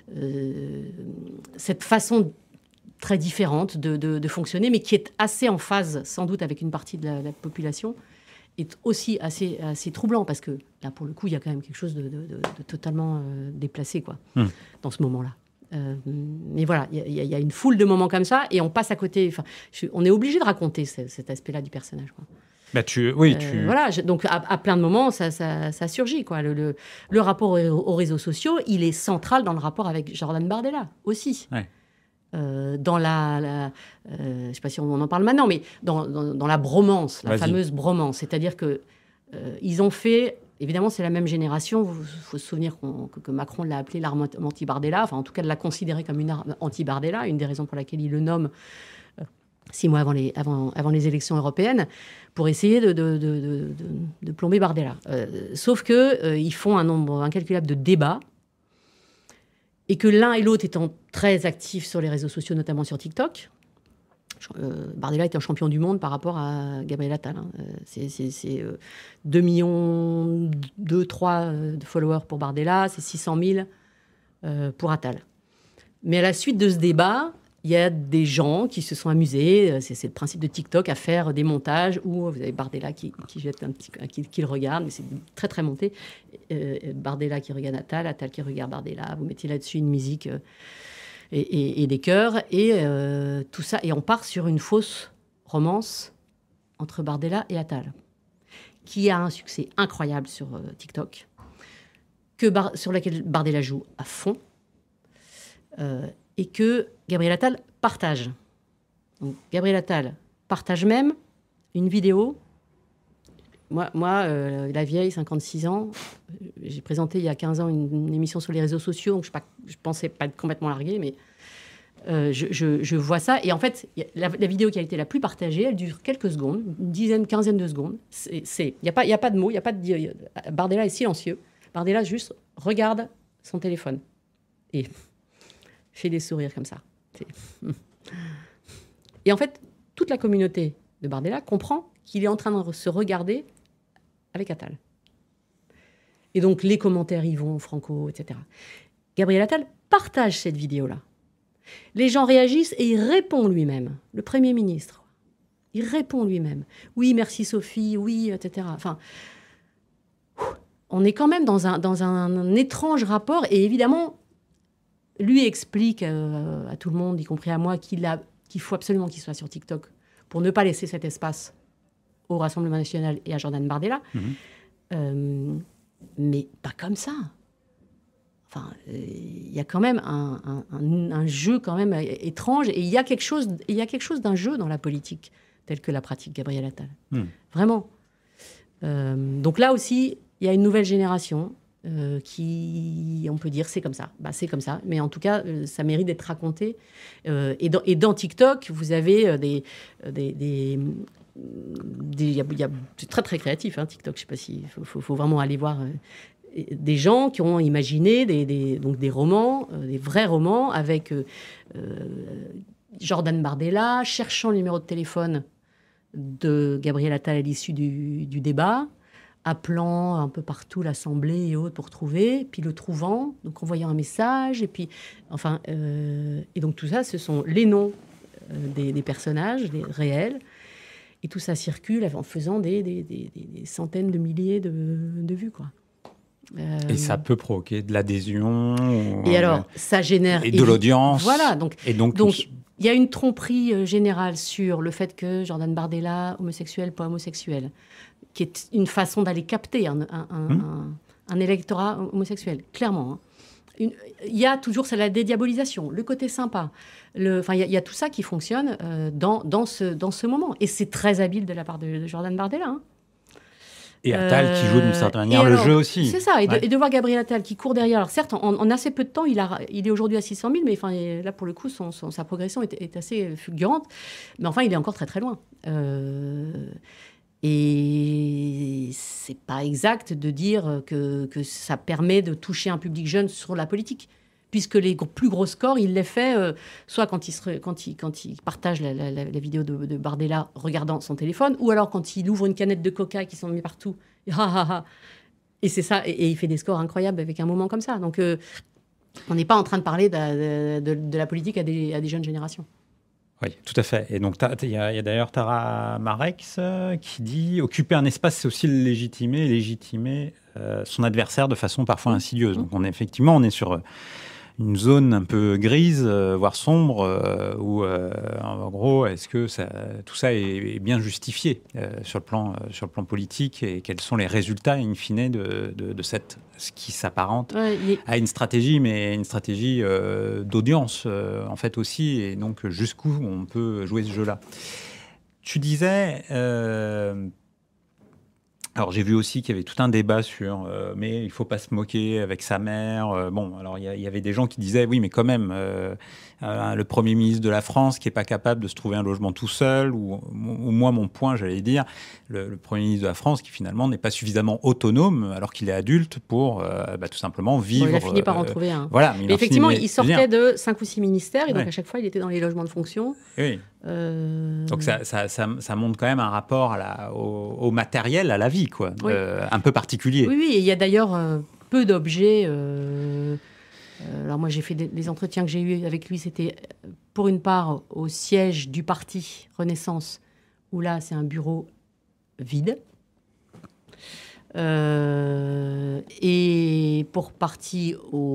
cette façon très différente de fonctionner, mais qui est assez en phase, sans doute, avec une partie de la population, est aussi assez troublant, parce que là, pour le coup, il y a quand même quelque chose de totalement déplacé, quoi, dans ce moment-là. Mais voilà, il y a une foule de moments comme ça, et on passe à côté. On est obligé de raconter cet aspect-là du personnage, quoi. Voilà, donc à plein de moments, ça surgit, quoi. Le rapport aux réseaux sociaux, il est central dans le rapport avec Jordan Bardella aussi. Ouais. Dans je ne sais pas si on en parle maintenant, mais dans la bromance, la fameuse bromance. C'est-à-dire qu'ils ont fait... Évidemment, c'est la même génération. Il faut se souvenir que Macron l'a appelé l'arme anti-Bardella, enfin en tout cas de la considérer comme une arme anti-Bardella, une des raisons pour laquelle il le nomme 6 mois avant les élections européennes, pour essayer de plomber Bardella. Sauf qu'ils font un nombre incalculable de débats, et que l'un et l'autre étant très actifs sur les réseaux sociaux, notamment sur TikTok. Bardella est un champion du monde par rapport à Gabriel Attal. C'est 2 millions, 3 de followers pour Bardella, c'est 600 000 pour Attal. Mais à la suite de ce débat, il y a des gens qui se sont amusés, c'est le principe de TikTok, à faire des montages où vous avez Bardella qui jette qui le regarde, mais c'est très très monté. Bardella qui regarde Attal, Attal qui regarde Bardella. Vous mettez là-dessus une musique et des chœurs et tout ça, et on part sur une fausse romance entre Bardella et Attal, qui a un succès incroyable sur TikTok, sur laquelle Bardella joue à fond. Et que Gabriel Attal partage. Donc, Gabriel Attal partage même une vidéo. Moi, la vieille, 56 ans, j'ai présenté il y a 15 ans une émission sur les réseaux sociaux, donc je pensais pas être complètement larguée, mais je vois ça. Et en fait, la vidéo qui a été la plus partagée, elle dure quelques secondes, une quinzaine de secondes. Il n'y a pas de mots, Bardella est silencieux. Bardella juste regarde son téléphone. Et... fait des sourires comme ça. Et en fait, toute la communauté de Bardella comprend qu'il est en train de se regarder avec Attal. Et donc, les commentaires y vont, Franco, etc. Gabriel Attal partage cette vidéo-là. Les gens réagissent et il répond lui-même. Le Premier ministre, il répond lui-même. Oui, merci Sophie, oui, etc. Enfin, on est quand même dans un étrange rapport. Et évidemment... lui explique à tout le monde, y compris à moi, qu'il faut absolument qu'il soit sur TikTok pour ne pas laisser cet espace au Rassemblement national et à Jordan Bardella. Mais pas comme ça. Enfin, il y a quand même un jeu quand même étrange, et il y a quelque chose d'un jeu dans la politique, tel que la pratique Gabriel Attal. Vraiment. Donc là aussi, il y a une nouvelle génération qui, on peut dire, c'est comme ça. C'est comme ça. Mais en tout cas, ça mérite d'être raconté. Et dans TikTok, vous avez c'est très, très créatif, hein, TikTok. Je ne sais pas s'il faut vraiment aller voir des gens qui ont imaginé donc des romans, des vrais romans, avec Jordan Bardella cherchant le numéro de téléphone de Gabriel Attal à l'issue du débat, appelant un peu partout l'Assemblée et autres pour trouver, puis le trouvant, donc envoyant un message, et puis, enfin, et donc tout ça, ce sont les noms des personnages, les réels, et tout ça circule en faisant des centaines de milliers de vues, quoi. Et ça peut provoquer de l'adhésion. Et alors, ça génère... Et de l'audience. Voilà, donc il y a une tromperie générale sur le fait que Jordan Bardella, homosexuel, pas homosexuel, qui est une façon d'aller capter un électorat homosexuel, clairement. Hein. Il y a toujours la dédiabolisation, le côté sympa. Il y a tout ça qui fonctionne dans ce moment. Et c'est très habile de la part de Jordan Bardella. Hein. Et Attal qui joue d'une certaine manière le jeu aussi. C'est ça, et de voir Gabriel Attal qui court derrière. Alors certes, en assez peu de temps, il est aujourd'hui à 600 000, mais là, pour le coup, sa progression est assez fulgurante. Mais enfin, il est encore très très loin. Et c'est pas exact de dire que ça permet de toucher un public jeune sur la politique, puisque les plus gros scores, il les fait soit quand il partage la vidéo de Bardella regardant son téléphone, ou alors quand il ouvre une canette de coca qui s'en met partout. Et c'est ça, et il fait des scores incroyables avec un moment comme ça. Donc on n'est pas en train de parler de la politique à des jeunes générations. Oui, tout à fait. Et donc, il y a d'ailleurs Tara Marex qui dit « Occuper un espace, c'est aussi le légitimer son adversaire de façon parfois insidieuse ». Donc, on est sur une zone un peu grise, voire sombre, où, en gros, est-ce que tout ça est bien justifié sur le plan politique, et quels sont les résultats, in fine, de ce qui s'apparente à une stratégie, mais une stratégie d'audience, en fait, aussi, et donc jusqu'où on peut jouer ce jeu-là. Tu disais... Alors, j'ai vu aussi qu'il y avait tout un débat sur mais il ne faut pas se moquer avec sa mère. Bon, alors il y avait des gens qui disaient oui, mais quand même, le Premier ministre de la France qui n'est pas capable de se trouver un logement tout seul, ou moi, mon point, j'allais dire, le Premier ministre de la France qui finalement n'est pas suffisamment autonome alors qu'il est adulte pour tout simplement vivre. Bon, il a fini par en trouver un. Voilà, mais effectivement, il sortait de 5 ou 6 ministères, et donc à chaque fois, il était dans les logements de fonction. Oui. Donc ça montre quand même un rapport au matériel, à la vie, quoi, oui. Un peu particulier. Oui, et il y a d'ailleurs peu d'objets. Alors moi, j'ai fait les entretiens que j'ai eus avec lui, c'était pour une part au siège du parti Renaissance, où là, c'est un bureau vide. Et pour partie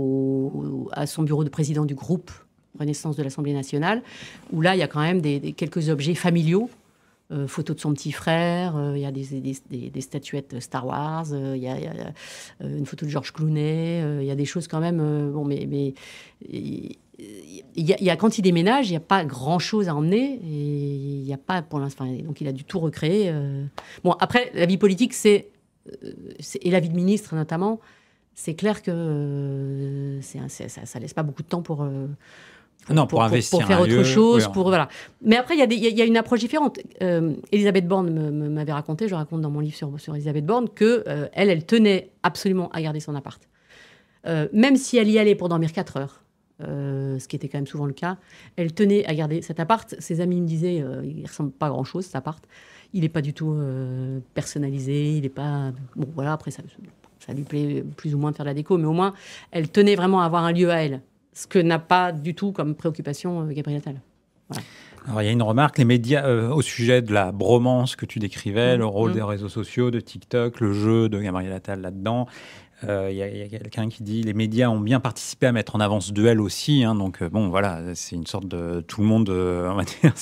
à son bureau de président du groupe Renaissance de l'Assemblée nationale, où là, il y a quand même quelques objets familiaux, photos de son petit frère, il y a des statuettes Star Wars, il y a une photo de George Clooney, il y a des choses quand même... bon, mais il y a, quand il déménage, il n'y a pas grand-chose à emmener, et il n'y a pas pour l'instant... Donc, il a dû tout recréer. Bon, après, la vie politique, et la vie de ministre, notamment, c'est clair que ça laisse pas beaucoup de temps pour investir pour faire autre chose. Oui, voilà. Mais après, il y a une approche différente. Elisabeth Borne m'avait raconté, je raconte dans mon livre sur Elisabeth Borne, qu'elle tenait absolument à garder son appart. Même si elle y allait pour dormir 4 heures, ce qui était quand même souvent le cas, elle tenait à garder cet appart. Ses amis me disaient, il ne ressemble pas à grand-chose, cet appart. Il n'est pas du tout personnalisé, il n'est pas... Bon, voilà, après, ça lui plaît plus ou moins de faire de la déco, mais au moins, elle tenait vraiment à avoir un lieu à elle. Ce que n'a pas du tout comme préoccupation Gabriel Attal. Voilà. Alors, il y a une remarque, les médias, au sujet de la bromance que tu décrivais, le rôle des réseaux sociaux, de TikTok, le jeu de Gabriel Attal là-dedans. Il y a quelqu'un qui dit les médias ont bien participé à mettre en avant ce duel aussi. Hein, donc, bon, voilà, c'est une sorte de... Tout le monde, on va dire,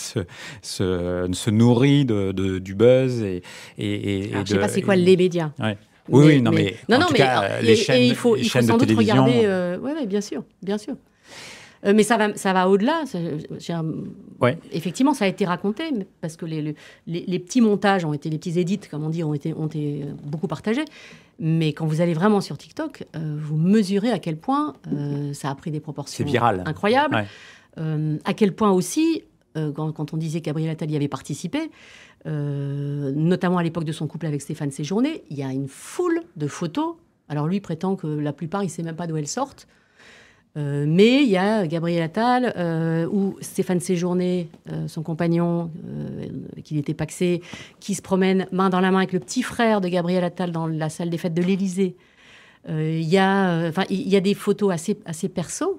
se nourrit du buzz. Alors, je ne sais pas c'est quoi les médias. Ouais. Oui, mais les chaînes, il faut sans doute regarder. Oui, bien sûr. Mais ça va au-delà. Effectivement, ça a été raconté, parce que les petits montages les petits edits, comme on dit, ont été beaucoup partagés. Mais quand vous allez vraiment sur TikTok, vous mesurez à quel point ça a pris des proportions incroyables. Ouais. À quel point aussi, quand on disait que Gabriel Attal y avait participé, notamment à l'époque de son couple avec Stéphane Séjourné, il y a une foule de photos. Alors lui prétend que la plupart, il ne sait même pas d'où elles sortent. Mais il y a Gabriel Attal ou Stéphane Séjourné, son compagnon, qu'il était pacsé, qui se promène main dans la main avec le petit frère de Gabriel Attal dans la salle des fêtes de l'Élysée. Il y a des photos assez perso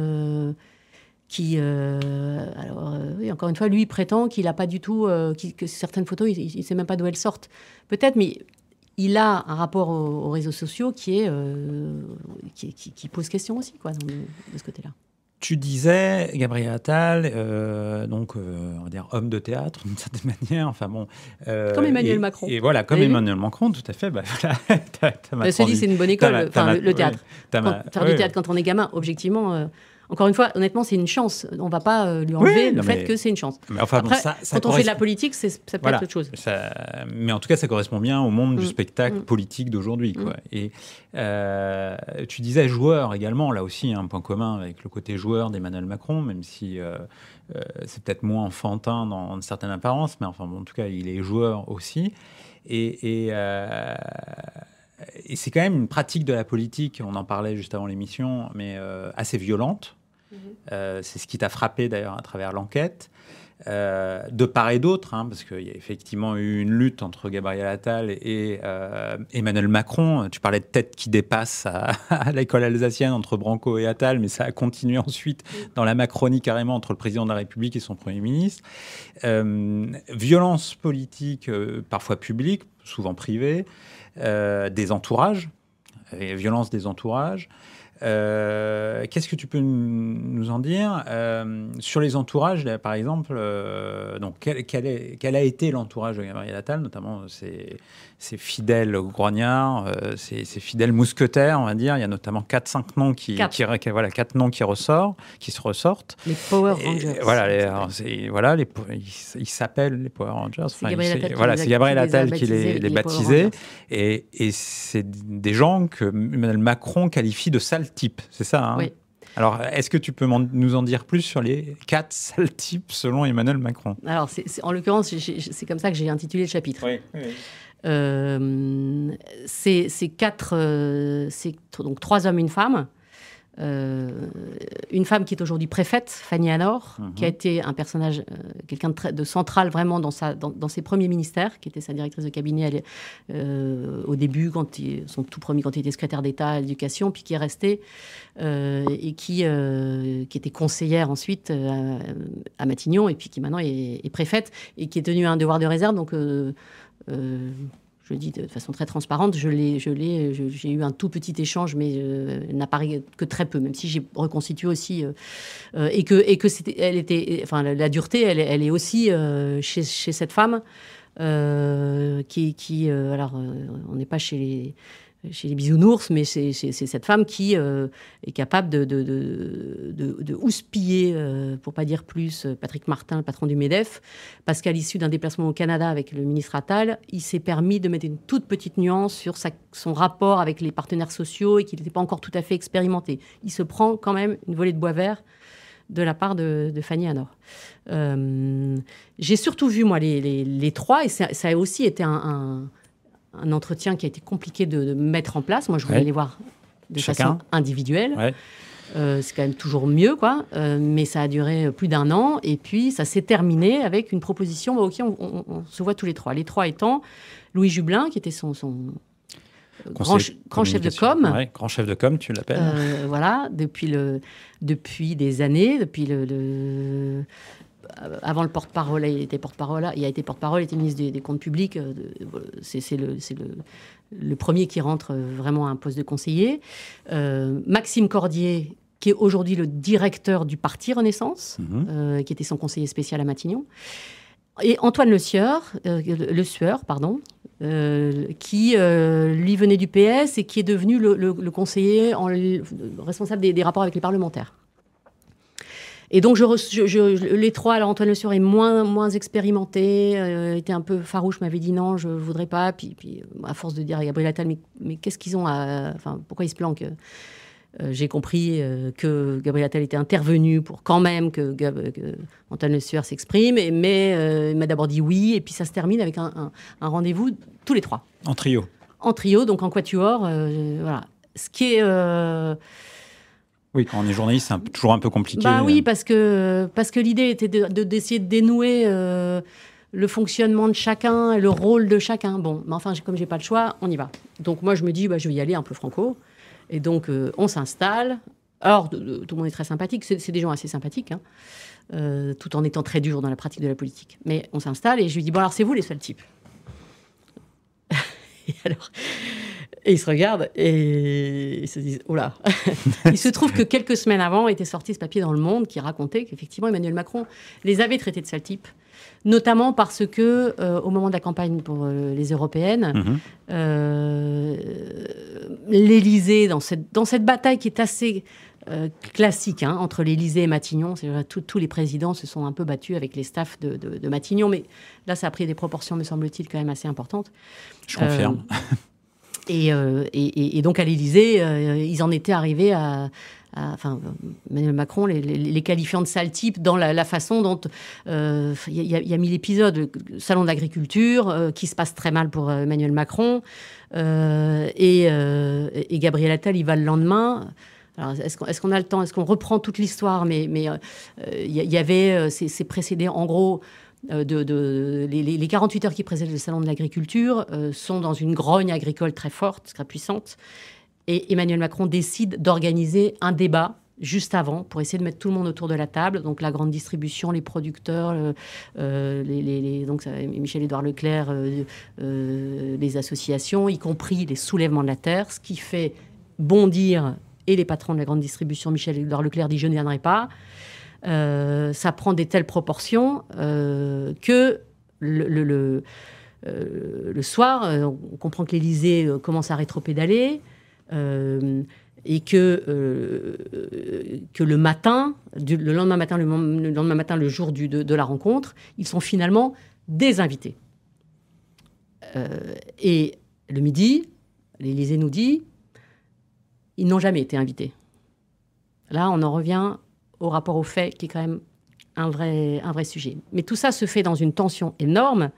qui, oui, encore une fois, lui prétend qu'il n'a pas du tout, que certaines photos, il ne sait même pas d'où elles sortent. Peut-être, mais il a un rapport aux réseaux sociaux qui pose question aussi, quoi, de ce côté-là. Tu disais, Gabriel Attal, on va dire homme de théâtre, d'une certaine manière. Enfin bon. Comme Emmanuel Macron. Et voilà, comme Emmanuel Macron, tout à fait. Bah, voilà, se dit, c'est une bonne école. Le théâtre. Faire du théâtre quand on est gamin, objectivement. Encore une fois, honnêtement, c'est une chance. On ne va pas lui enlever le fait que c'est une chance. Mais enfin, après, quand on fait de la politique, ça peut être autre chose. Mais en tout cas, ça correspond bien au monde du spectacle politique d'aujourd'hui. Quoi. Et tu disais joueur également, là aussi, un point commun avec le côté joueur d'Emmanuel Macron, même si c'est peut-être moins enfantin dans une certaine apparence, mais enfin, en tout cas, il est joueur aussi. Et c'est quand même une pratique de la politique, on en parlait juste avant l'émission, mais assez violente. C'est ce qui t'a frappé d'ailleurs à travers l'enquête, de part et d'autre, hein, parce qu'il y a effectivement eu une lutte entre Gabriel Attal et Emmanuel Macron. Tu parlais de tête qui dépasse à l'école alsacienne entre Branco et Attal, mais ça a continué ensuite dans la Macronie carrément entre le président de la République et son Premier ministre. Violence politique, parfois publique, souvent privée, des entourages, violence des entourages. Qu'est-ce que tu peux nous en dire sur les entourages, là, par exemple donc quel a été l'entourage de Gabriel Attal, notamment ses fidèles grognards, ses fidèles mousquetaires, on va dire. Il y a notamment 4-5 noms quatre noms qui se ressortent. Les Power Rangers. Ils s'appellent les Power Rangers. C'est Gabriel Attal qui les baptisait. Et c'est des gens que Emmanuel Macron qualifie de sales types, c'est ça, hein? Oui. Alors, est-ce que tu peux nous en dire plus sur les 4 sales types selon Emmanuel Macron? Alors, en l'occurrence, c'est comme ça que j'ai intitulé le chapitre. Oui. C'est 4, donc 3 hommes, une femme. Une femme qui est aujourd'hui préfète, Fanny Anor, qui a été un personnage, quelqu'un de central vraiment dans ses premiers ministères, qui était sa directrice de cabinet au début, son tout premier, quand il était secrétaire d'État à l'éducation, puis qui est restée et qui était conseillère ensuite à Matignon, et puis qui maintenant est préfète, et qui est tenue à un devoir de réserve. Donc, je le dis de façon très transparente, j'ai eu un tout petit échange, mais n'apparaît que très peu, même si j'ai reconstitué aussi, et que la dureté, elle est aussi chez cette femme, alors, on n'est pas chez les bisounours, mais c'est cette femme qui est capable de houspiller, pour pas dire plus, Patrick Martin, le patron du MEDEF, parce qu'à l'issue d'un déplacement au Canada avec le ministre Attal, il s'est permis de mettre une toute petite nuance sur son rapport avec les partenaires sociaux et qu'il n'était pas encore tout à fait expérimenté. Il se prend quand même une volée de bois vert de la part de Fanny Anor. J'ai surtout vu, moi, les 3, et ça a aussi été un entretien qui a été compliqué de mettre en place. Moi, je voulais les voir de façon individuelle. Ouais. C'est quand même toujours mieux, quoi. Mais ça a duré plus d'1 an. Et puis, ça s'est terminé avec une proposition. On se voit tous les 3. Les 3 étant Louis Jubelin, qui était son grand chef de com. Ouais, grand chef de com, tu l'appelles. Voilà, depuis des années, avant le porte-parole, il a été porte-parole, il était ministre des Comptes publics. C'est le premier qui rentre vraiment à un poste de conseiller. Maxime Cordier, qui est aujourd'hui le directeur du parti Renaissance, qui était son conseiller spécial à Matignon. Et Antoine Le Sueur, qui lui venait du PS et qui est devenu le conseiller responsable des rapports avec les parlementaires. Et donc, les 3, alors Antoine Le Sueur est moins expérimenté, était un peu farouche, m'avait dit non, je ne voudrais pas. Puis, à force de dire à Gabriel Attal, mais qu'est-ce qu'ils ont pourquoi ils se planquent? J'ai compris que Gabriel Attal était intervenu pour quand même que Antoine Le Sueur s'exprime, mais il m'a d'abord dit oui, et puis ça se termine avec un rendez-vous tous les 3. En trio. En trio, donc en quatuor, voilà. Ce qui est... Oui, quand on est journaliste, c'est toujours un peu compliqué. Oui, parce que l'idée était d'essayer de dénouer le fonctionnement de chacun, le rôle de chacun. Bon, mais enfin, comme j'ai pas le choix, on y va. Donc moi, je me dis, je vais y aller un peu franco. Et donc, on s'installe. Alors, tout le monde est très sympathique. C'est des gens assez sympathiques, hein, tout en étant très durs dans la pratique de la politique. Mais on s'installe et je lui dis, bon, alors, c'est vous les seuls types. Et ils se regardent et ils se disent, oh là. Il se trouve que quelques semaines avant était sorti ce papier dans Le Monde qui racontait qu'effectivement Emmanuel Macron les avait traités de sales types, notamment parce que au moment de la campagne pour les européennes, l'Élysée, dans cette bataille qui est assez classique, hein, entre l'Élysée et Matignon, tous les présidents se sont un peu battus avec les staffs de Matignon, mais là ça a pris des proportions, me semble-t-il, quand même assez importantes. Je confirme. Et donc à l'Élysée, ils en étaient arrivés Emmanuel Macron les qualifiant de sales types dans la façon dont il y a mis l'épisode salon d'agriculture qui se passe très mal pour Emmanuel Macron et Gabriel Attal il va le lendemain. Alors, est-ce qu'on a le temps? Est-ce qu'on reprend toute l'histoire? Mais il y avait c'est précédé en gros. Les 48 heures qui précèdent le salon de l'agriculture sont dans une grogne agricole très forte, très puissante. Et Emmanuel Macron décide d'organiser un débat juste avant pour essayer de mettre tout le monde autour de la table. Donc la grande distribution, les producteurs, donc Michel-Édouard Leclerc, les associations, y compris les soulèvements de la terre, ce qui fait bondir et les patrons de la grande distribution, Michel-Édouard Leclerc, dit « je ne viendrai pas ». Ça prend des telles proportions que le soir, on comprend que l'Élysée commence à rétropédaler et que le matin, le lendemain matin, le jour de la rencontre, ils sont finalement désinvités. Et le midi, l'Élysée nous dit, ils n'ont jamais été invités. Là, on en revient au rapport aux faits, qui est quand même un vrai sujet. Mais tout ça se fait dans une tension énorme.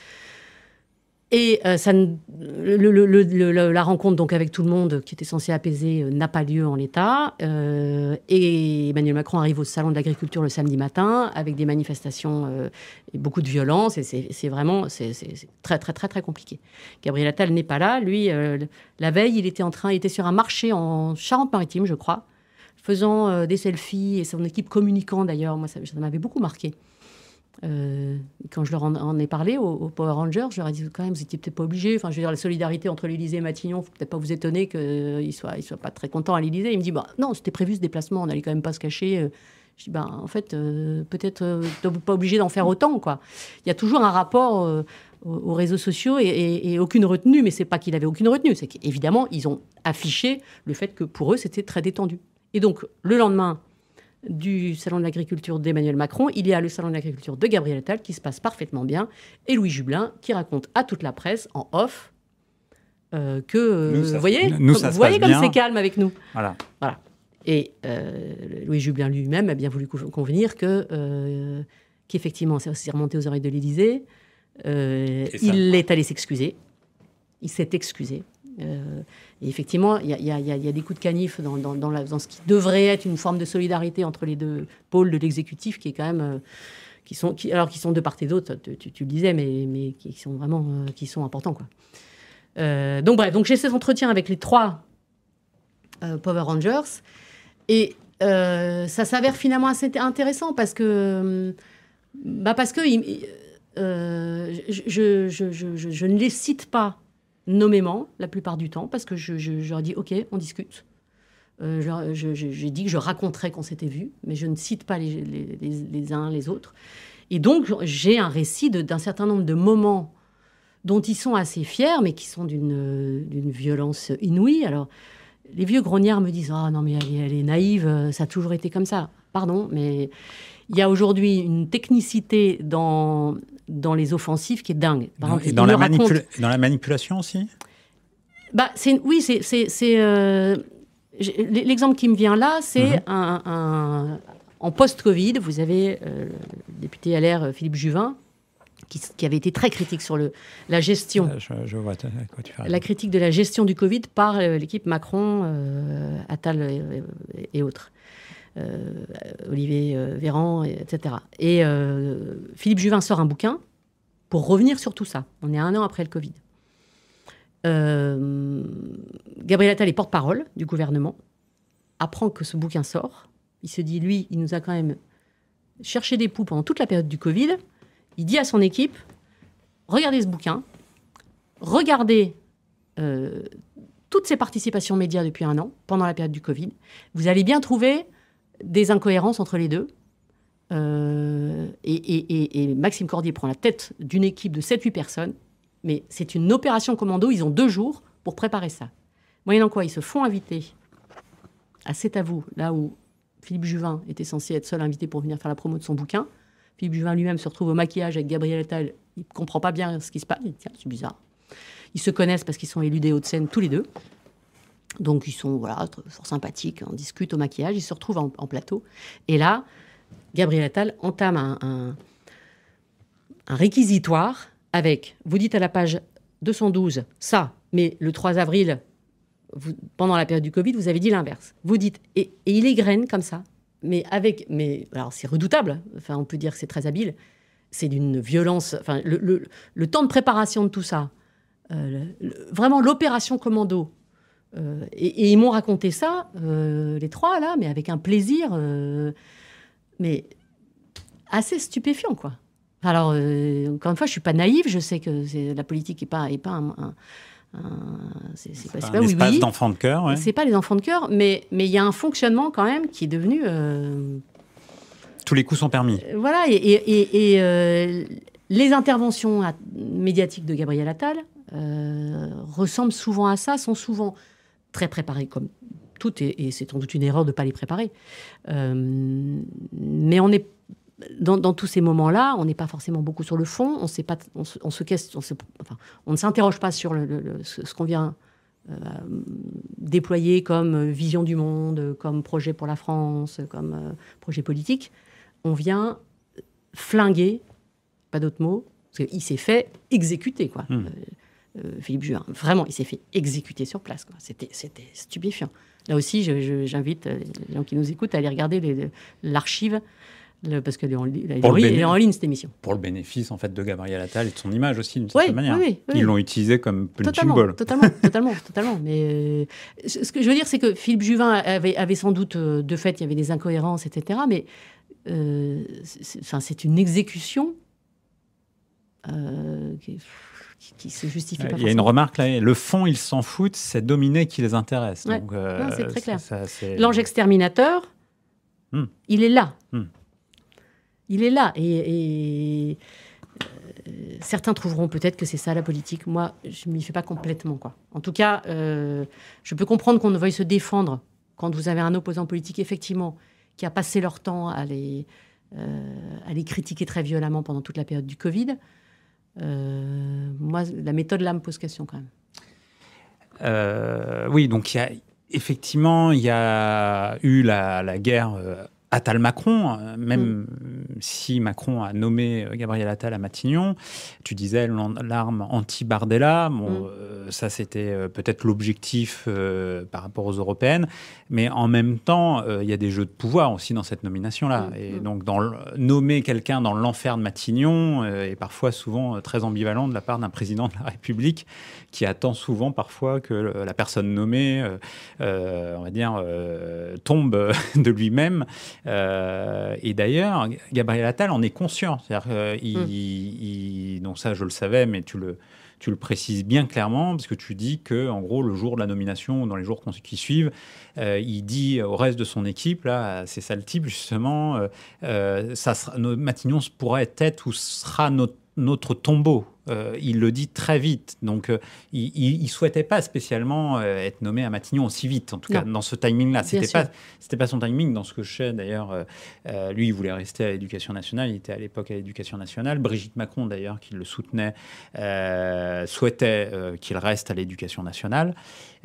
Et la rencontre donc, avec tout le monde qui était censée apaiser n'a pas lieu en l'état. Et Emmanuel Macron arrive au Salon de l'Agriculture le samedi matin avec des manifestations et beaucoup de violence. Et c'est vraiment très, très, très, très compliqué. Gabriel Attal n'est pas là. Lui, la veille, il était sur un marché en Charente-Maritime, je crois, faisant des selfies, et son équipe communiquant d'ailleurs. Moi, ça m'avait beaucoup marqué. Quand je leur en ai parlé aux Power Rangers, je leur ai dit quand même, vous n'étiez peut-être pas obligés. Enfin, je veux dire, la solidarité entre l'Élysée et Matignon, il ne faut peut-être pas vous étonner qu'ils ne soient pas très contents à l'Élysée. Il me dit, non, c'était prévu ce déplacement, on n'allait quand même pas se cacher. Je dis, en fait, peut-être pas obligé d'en faire autant, quoi. Il y a toujours un rapport aux réseaux sociaux et aucune retenue, mais ce n'est pas qu'il avait aucune retenue, c'est qu'évidemment, ils ont affiché le fait que pour eux, c'était très détendu. Et donc, le lendemain du Salon de l'Agriculture d'Emmanuel Macron, il y a le Salon de l'Agriculture de Gabriel Attal qui se passe parfaitement bien, et Louis Jubelin qui raconte à toute la presse, en off, vous voyez comme c'est calme avec nous. Voilà. Et Louis Jubelin lui-même a bien voulu convenir qu'effectivement, ça s'est remonté aux oreilles de l'Élysée. Il est allé s'excuser. Il s'est excusé. Et effectivement, il y a des coups de canif dans ce qui devrait être une forme de solidarité entre les deux pôles de l'exécutif, qui est quand même qui sont de part et d'autre, tu le disais, mais qui sont vraiment importants, quoi. Donc bref, j'ai cet entretien avec les 3 Power Rangers, et ça s'avère finalement assez intéressant parce que je ne les cite pas nommément, la plupart du temps, parce que je leur dis « Ok, on discute ». J'ai dit que je raconterais qu'on s'était vus, mais je ne cite pas les uns les autres. Et donc, j'ai un récit d'un certain nombre de moments dont ils sont assez fiers, mais qui sont d'une violence inouïe. Alors, les vieux grognards me disent « Ah non, mais elle est naïve, ça a toujours été comme ça ». Pardon, mais il y a aujourd'hui une technicité dans les offensives qui est dingue. Par exemple, dans la manipulation aussi. L'exemple qui me vient là, c'est en post-Covid, vous avez le député LR Philippe Juvin, qui avait été très critique sur la gestion. Je vois à quoi tu parles. La critique de la gestion du Covid par l'équipe Macron, Attal et autres. Olivier Véran, etc. Et Philippe Juvin sort un bouquin pour revenir sur tout ça. On est 1 an après le Covid. Gabriel Attal est porte-parole du gouvernement, apprend que ce bouquin sort. Il se dit, lui, il nous a quand même cherché des poux pendant toute la période du Covid. Il dit à son équipe, regardez ce bouquin, regardez toutes ces participations médias depuis 1 an, pendant la période du Covid. Vous allez bien trouver des incohérences entre les deux. Et Maxime Cordier prend la tête d'une équipe de 7-8 personnes, mais c'est une opération commando, ils ont 2 jours pour préparer ça. Moyennant quoi, ils se font inviter à C'est à vous, là où Philippe Juvin était censé être seul invité pour venir faire la promo de son bouquin. Philippe Juvin lui-même se retrouve au maquillage avec Gabriel Attal, il ne comprend pas bien ce qui se passe, il dit, tiens, c'est bizarre. Ils se connaissent parce qu'ils sont élus des Hauts-de-Seine tous les 2. Donc, ils sont fort sympathiques, on discute au maquillage, ils se retrouvent en plateau. Et là, Gabriel Attal entame un réquisitoire avec, vous dites à la page 212, ça, mais le 3 avril, pendant la période du Covid, vous avez dit l'inverse. Vous dites, et il égrène comme ça, mais alors c'est redoutable, enfin, on peut dire que c'est très habile, c'est d'une violence, enfin, le temps de préparation de tout ça, vraiment l'opération commando. Et ils m'ont raconté ça, les 3, là, mais avec un plaisir, mais assez stupéfiant, quoi. Alors, encore une fois, je ne suis pas naïve, je sais que la politique n'est pas C'est pas pas un espace oui. d'enfants de cœur. Ouais. C'est pas les enfants de cœur, mais il y a un fonctionnement quand même qui est devenu... Tous les coups sont permis. Voilà, et les interventions médiatiques de Gabriel Attal ressemblent souvent à ça, sont souvent très préparées comme toutes, et c'est sans doute une erreur de ne pas les préparer. Mais on est dans tous ces moments-là, on n'est pas forcément beaucoup sur le fond, on ne s'interroge pas sur ce qu'on vient déployer comme vision du monde, comme projet pour la France, comme projet politique. On vient flinguer, pas d'autre mot, parce qu'il s'est fait exécuter, quoi. Philippe Juvin, vraiment, il s'est fait exécuter sur place, quoi. C'était stupéfiant. Là aussi, j'invite les gens qui nous écoutent à aller regarder l'archive, parce qu'elle est en ligne, cette émission. Pour le bénéfice, en fait, de Gabriel Attal et de son image aussi, d'une certaine manière. Oui. Ils l'ont utilisé comme punching ball. Totalement. Mais ce que je veux dire, c'est que Philippe Juvin avait sans doute, de fait, il y avait des incohérences, etc. Mais c'est une exécution qui se justifie pas. Il y a une remarque là, le fond, ils s'en foutent, c'est Dominé qui les intéresse. Ouais. Donc, c'est très clair. C'est... L'ange exterminateur, il est là. Il est là. Et certains trouveront peut-être que c'est ça la politique. Moi, je ne m'y fais pas complètement, quoi. En tout cas, je peux comprendre qu'on ne veuille se défendre quand vous avez un opposant politique, effectivement, qui a passé leur temps à les critiquer très violemment pendant toute la période du Covid. Moi, la méthode là me pose question quand même. Oui, donc il y a eu la guerre Attal-Macron, même si Macron a nommé Gabriel Attal à Matignon. Tu disais l'arme anti-Bardella. Bon, ça, c'était peut-être l'objectif par rapport aux européennes. Mais en même temps, il y a des jeux de pouvoir aussi dans cette nomination-là. Et donc, nommer quelqu'un dans l'enfer de Matignon est parfois souvent très ambivalent de la part d'un président de la République qui attend souvent parfois que la personne nommée, on va dire, tombe de lui-même. Et d'ailleurs, Gabriel Attal en est conscient. C'est-à-dire, donc ça, je le savais, mais tu le précises bien clairement, parce que tu dis que, en gros, le jour de la nomination, ou dans les jours qui suivent, il dit au reste de son équipe, là, c'est ça le type, justement, Matignon pourrait être ou sera notre tombeau. Il le dit très vite. Donc, il ne souhaitait pas spécialement être nommé à Matignon aussi vite, en tout cas, dans ce timing-là. C'était pas son timing. Dans ce que je sais, d'ailleurs, lui, il voulait rester à l'Éducation nationale. Il était à l'époque à l'Éducation nationale. Brigitte Macron, d'ailleurs, qui le soutenait, souhaitait qu'il reste à l'Éducation nationale.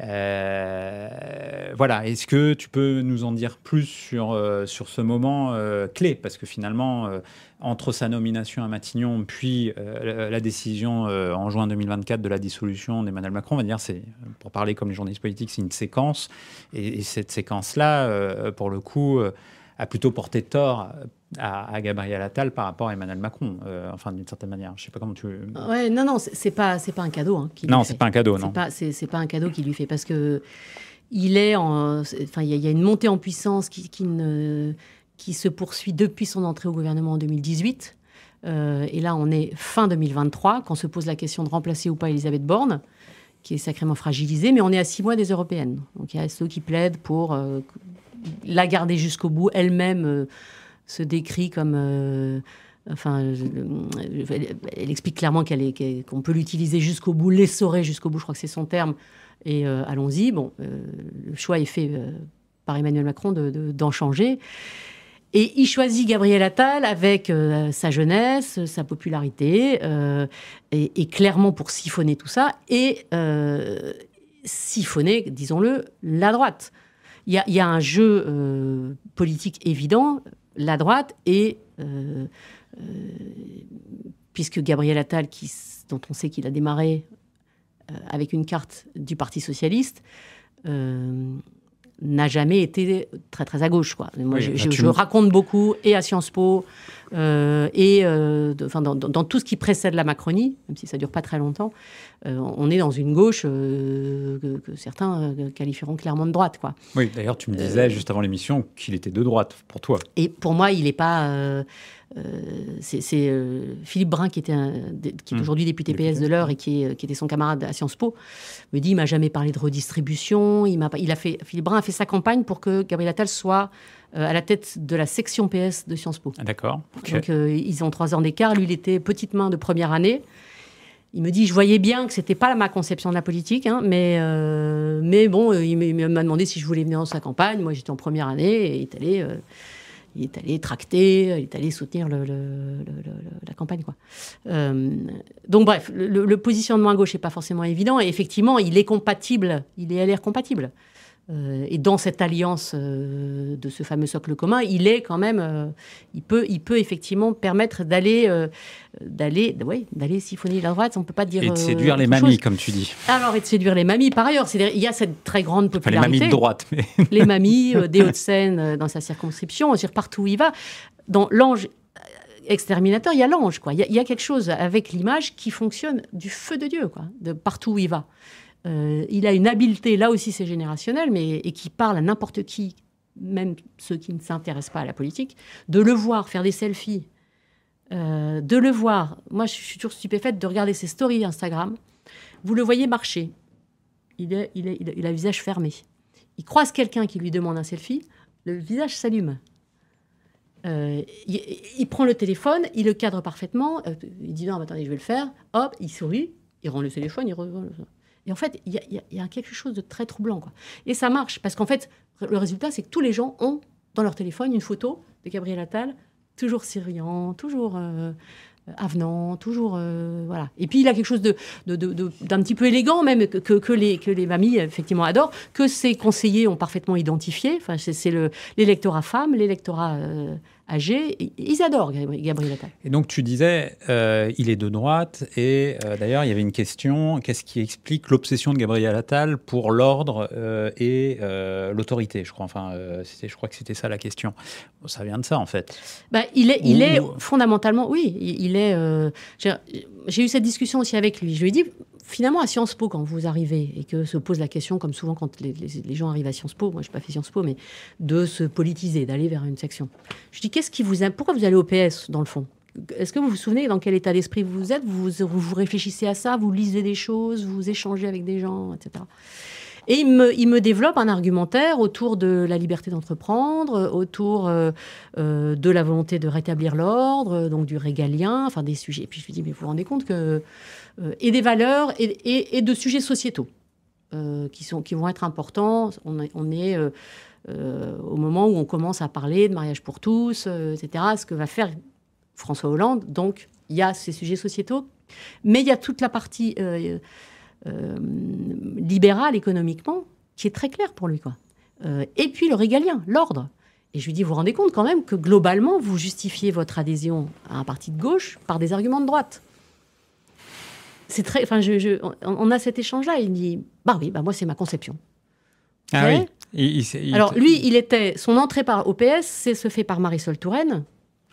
Voilà. Est-ce que tu peux nous en dire plus sur ce moment clé ? Parce que finalement, entre sa nomination à Matignon, puis la décision en juin 2024 de la dissolution d'Emmanuel Macron, on va dire, pour parler comme les journalistes politiques, c'est une séquence. Et cette séquence-là, pour le coup, a plutôt porté tort à Gabriel Attal par rapport à Emmanuel Macron, enfin d'une certaine manière. Je ne sais pas comment tu... Ouais, non, c'est pas un cadeau. Hein, non, c'est pas un cadeau, non. C'est pas un cadeau qu'il lui fait, parce que il y a une montée en puissance qui se poursuit depuis son entrée au gouvernement en 2018. Et là, on est fin 2023, quand se pose la question de remplacer ou pas Elisabeth Borne, qui est sacrément fragilisée, mais on est à 6 mois des européennes. Donc il y a ceux qui plaident pour la garder jusqu'au bout. Elle-même se décrit comme... elle explique clairement qu'on peut l'utiliser jusqu'au bout, l'essorer jusqu'au bout, je crois que c'est son terme. Et allons-y. Bon, le choix est fait par Emmanuel Macron d'en changer. Et il choisit Gabriel Attal avec sa jeunesse, sa popularité, et clairement pour siphonner tout ça, et siphonner, disons-le, la droite. Il y a un jeu politique évident, la droite, et puisque Gabriel Attal, dont on sait qu'il a démarré avec une carte du Parti socialiste, n'a jamais été très, très à gauche, quoi. Moi, je raconte beaucoup, et à Sciences Po, Dans tout ce qui précède la Macronie, même si ça ne dure pas très longtemps, on est dans une gauche que certains qualifieront clairement de droite, quoi. Oui, d'ailleurs, tu me disais juste avant l'émission qu'il était de droite, pour toi. Et pour moi, il n'est pas... c'est Philippe Brun, qui est aujourd'hui député PS de l'Eure et qui était son camarade à Sciences Po, me dit, il ne m'a jamais parlé de redistribution. Philippe Brun a fait sa campagne pour que Gabriel Attal soit à la tête de la section PS de Sciences Po. Ah, d'accord. Okay. Donc, ils ont 3 ans d'écart. Lui, il était petite main de première année. Il me dit, je voyais bien que ce n'était pas ma conception de la politique, hein, mais bon, il m'a demandé si je voulais venir dans sa campagne. Moi, j'étais en première année et il est allé tracter, il est allé soutenir la campagne, quoi. Donc, bref, le positionnement à gauche n'est pas forcément évident. Et effectivement, il est compatible, il est LR compatible. Et dans cette alliance de ce fameux socle commun, il est quand même, il peut effectivement permettre d'aller siphonner la droite. On ne peut pas dire. Et de séduire les mamies, comme tu dis. Alors, et de séduire les mamies. Par ailleurs, il y a cette très grande popularité. Enfin, les mamies de droite. Mais... les mamies des Hauts-de-Seine dans sa circonscription, c'est-à-dire partout où il va. Dans l'ange exterminateur, il y a l'ange, quoi. Il y a quelque chose avec l'image qui fonctionne du feu de Dieu, quoi, de partout où il va. Il a une habileté, là aussi c'est générationnel, et qui parle à n'importe qui, même ceux qui ne s'intéressent pas à la politique, de le voir faire des selfies, de le voir. Moi, je suis toujours stupéfaite de regarder ses stories Instagram. Vous le voyez marcher. Il a le visage fermé. Il croise quelqu'un qui lui demande un selfie, le visage s'allume. Il prend le téléphone, il le cadre parfaitement, il dit « Non, attendez, je vais le faire ». Hop, il sourit, il rend le téléphone, il revend le... Et en fait, il y a quelque chose de très troublant, quoi. Et ça marche, parce qu'en fait, le résultat, c'est que tous les gens ont dans leur téléphone une photo de Gabriel Attal, toujours souriant, toujours avenant, toujours... voilà. Et puis, il a quelque chose d'un petit peu élégant, même, que les mamies, effectivement, adorent, que ses conseillers ont parfaitement identifié. Enfin, c'est l'électorat femme, l'électorat âgé. Ils adorent Gabriel Attal. Et donc, tu disais, il est de droite. Et d'ailleurs, il y avait une question. Qu'est-ce qui explique l'obsession de Gabriel Attal pour l'ordre et l'autorité, je crois. Enfin, je crois que c'était ça la question. Bon, ça vient de ça, en fait. Bah, il est fondamentalement... Oui, il est... j'ai eu cette discussion aussi avec lui. Je lui ai dit, finalement, à Sciences Po, quand vous arrivez et que se pose la question, comme souvent quand les gens arrivent à Sciences Po, moi, je n'ai pas fait Sciences Po, mais de se politiser, d'aller vers une section. Je dis, pourquoi vous allez au PS, dans le fond ? Est-ce que vous vous souvenez dans quel état d'esprit vous êtes ? Vous réfléchissez à ça, vous lisez des choses, vous échangez avec des gens, etc. Et il me développe un argumentaire autour de la liberté d'entreprendre, autour de la volonté de rétablir l'ordre, donc du régalien, enfin des sujets. Et puis je lui dis, mais vous vous rendez compte que... et des valeurs et de sujets sociétaux qui vont être importants. On est au moment où on commence à parler de mariage pour tous, etc. Ce que va faire François Hollande. Donc, il y a ces sujets sociétaux, mais il y a toute la partie... libéral économiquement, qui est très clair pour lui, quoi. Et puis le régalien, l'ordre. Et je lui dis, vous vous rendez compte quand même que globalement, vous justifiez votre adhésion à un parti de gauche par des arguments de droite. C'est très... Enfin, on a cet échange-là. Il me dit, bah oui, bah moi, c'est ma conception. Ah oui. Alors, lui, son entrée au PS, se fait par Marisol Touraine,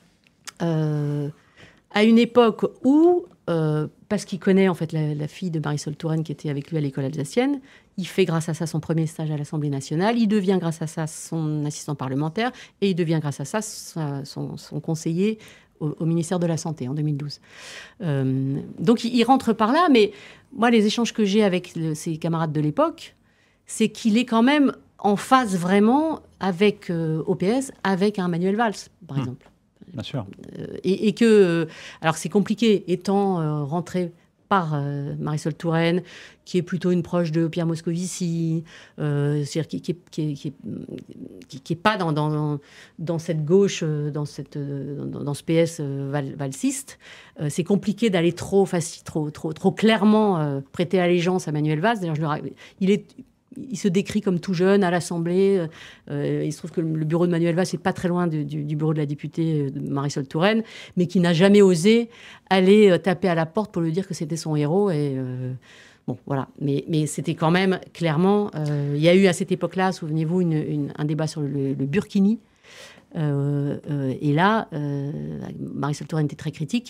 à une époque où... parce qu'il connaît en fait la fille de Marisol Touraine qui était avec lui à l'école alsacienne. Il fait grâce à ça son premier stage à l'Assemblée nationale. Il devient grâce à ça son assistant parlementaire. Et il devient grâce à ça son conseiller au ministère de la Santé en 2012. Donc il rentre par là. Mais moi, les échanges que j'ai avec ses camarades de l'époque, c'est qu'il est quand même en phase vraiment avec OPS, avec un Manuel Valls, par exemple. Bien sûr. Et que... alors, c'est compliqué, étant rentré par Marisol Touraine, qui est plutôt une proche de Pierre Moscovici, c'est-à-dire qui est pas dans cette gauche, dans ce PS valsiste. C'est compliqué d'aller trop clairement prêter allégeance à Manuel Valls. D'ailleurs, il se décrit comme tout jeune à l'Assemblée. Il se trouve que le bureau de Manuel Valls n'est pas très loin du bureau de la députée de Marisol Touraine, mais qui n'a jamais osé aller taper à la porte pour lui dire que c'était son héros. Et bon, voilà. Mais c'était quand même clairement... il y a eu à cette époque-là, souvenez-vous, un débat sur le burkini. Et là, Marisol Touraine était très critique.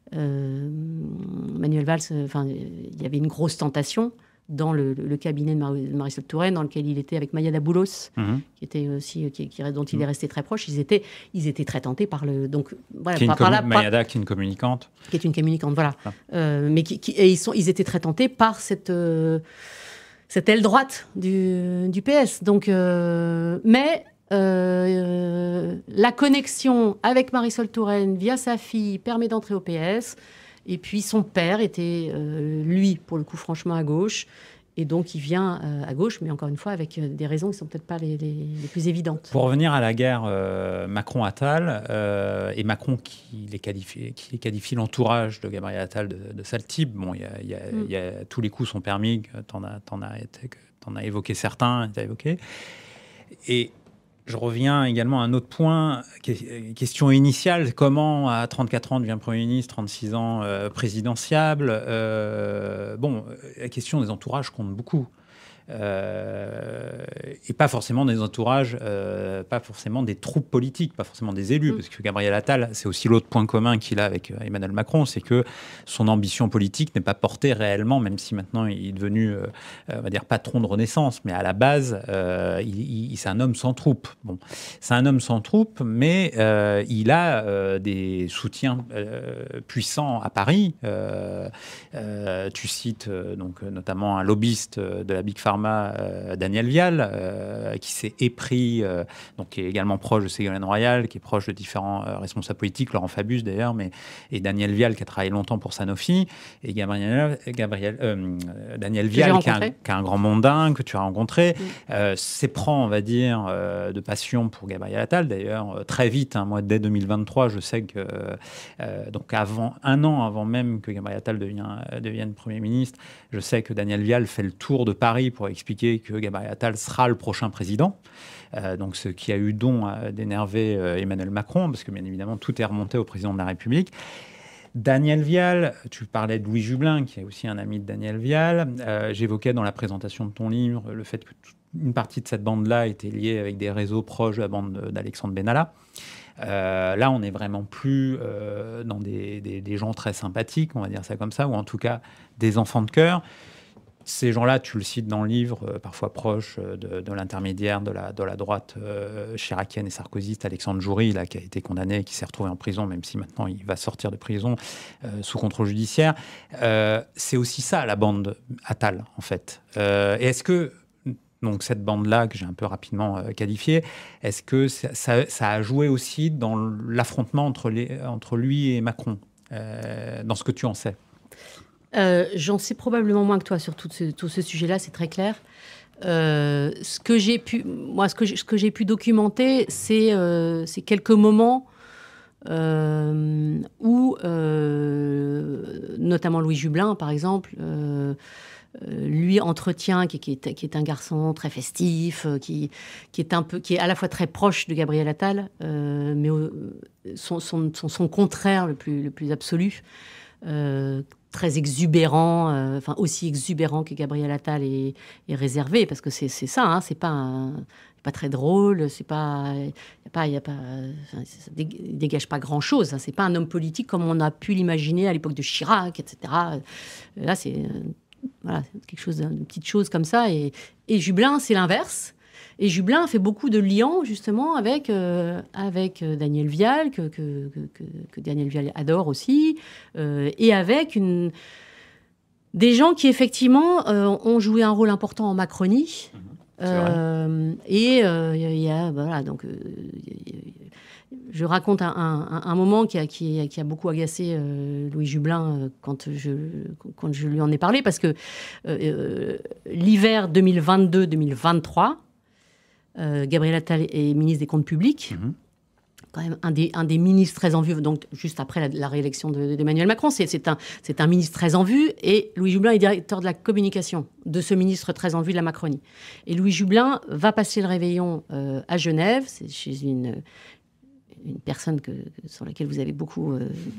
Manuel Valls, il y avait une grosse tentation dans le cabinet de Marisol Touraine, dans lequel il était avec Maya Daboulos, qui était aussi, dont il est resté très proche. Ils étaient très tentés par le. Donc, voilà, Mayada, qui est une communicante. Qui est une communicante, voilà. Mais ils étaient très tentés par cette aile droite du PS. Donc, mais la connexion avec Marisol Touraine via sa fille permet d'entrer au PS. Et puis son père était, lui, pour le coup, franchement à gauche. Et donc il vient à gauche, mais encore une fois, avec des raisons qui ne sont peut-être pas les plus évidentes. Pour revenir à la guerre Macron-Attal, et Macron qui les qualifie l'entourage de Gabriel Attal de sale type, bon, tous les coups sont permis, t'en as évoqué certains, et je reviens également à un autre point, question initiale. Comment, à 34 ans, devient Premier ministre, 36 ans, présidentiable la question des entourages compte beaucoup. Et pas forcément des entourages, pas forcément des troupes politiques, pas forcément des élus, parce que Gabriel Attal, c'est aussi l'autre point commun qu'il a avec Emmanuel Macron, c'est que son ambition politique n'est pas portée réellement, même si maintenant il est devenu, on va dire, patron de Renaissance, mais à la base, c'est un homme sans troupes. Bon, c'est un homme sans troupes, mais il a des soutiens puissants à Paris. Tu cites donc notamment un lobbyiste de la Big Pharma, Daniel Vial, qui s'est épris, donc qui est également proche de Ségolène Royal, qui est proche de différents responsables politiques, Laurent Fabius d'ailleurs, et Daniel Vial qui a travaillé longtemps pour Sanofi, et Daniel Vial qui est un grand mondain que tu as rencontré, s'éprend, on va dire, de passion pour Gabriel Attal. D'ailleurs, très vite, moi dès 2023, je sais que donc un an avant même que Gabriel Attal devienne Premier ministre, je sais que Daniel Vial fait le tour de Paris pour expliquer que Gabriel Attal sera le prochain président. Donc ce qui a eu don d'énerver Emmanuel Macron, parce que bien évidemment tout est remonté au président de la République. Daniel Vial, tu parlais de Louis Jubelin, qui est aussi un ami de Daniel Vial. J'évoquais dans la présentation de ton livre le fait qu'une partie de cette bande-là était liée avec des réseaux proches de la bande d'Alexandre Benalla. Là, on n'est vraiment plus dans des gens très sympathiques, on va dire ça comme ça, ou en tout cas des enfants de cœur. Ces gens-là, tu le cites dans le livre, parfois proches de l'intermédiaire de la droite chiracienne et sarkozyste, Alexandre Joury, là, qui a été condamné, qui s'est retrouvé en prison, même si maintenant il va sortir de prison sous contrôle judiciaire. C'est aussi ça, la bande Attal, en fait. Et est-ce que, donc cette bande-là, que j'ai un peu rapidement qualifiée, est-ce que ça a joué aussi dans l'affrontement entre lui et Macron, dans ce que tu en sais? J'en sais probablement moins que toi sur tout ce sujet-là, c'est très clair. Ce que j'ai pu documenter, c'est quelques moments où, notamment Louis Jubelin, par exemple, lui entretient, qui est un garçon très festif, qui est à la fois très proche de Gabriel Attal, mais son contraire le plus absolu. Très exubérant, aussi exubérant que Gabriel Attal est réservé, parce que c'est ça, hein, c'est pas très drôle, ça dégage pas grand-chose, hein, c'est pas un homme politique comme on a pu l'imaginer à l'époque de Chirac, etc. Là, c'est quelque chose, une petite chose comme ça, et Jubelin, c'est l'inverse. Et Jubelin fait beaucoup de liens, justement, avec Daniel Vial, que Daniel Vial adore aussi, et avec des gens qui, effectivement, ont joué un rôle important en Macronie. Et il y a... Voilà, donc... je raconte un moment qui a beaucoup agacé Louis Jubelin quand je lui en ai parlé, parce que l'hiver 2022-2023... Gabriel Attal est ministre des Comptes publics, quand même un des ministres très en vue, donc juste après la réélection d'Emmanuel Macron. C'est un ministre très en vue, et Louis Jubelin est directeur de la communication de ce ministre très en vue de la Macronie. Et Louis Jubelin va passer le réveillon à Genève, c'est chez une personne sur laquelle vous avez beaucoup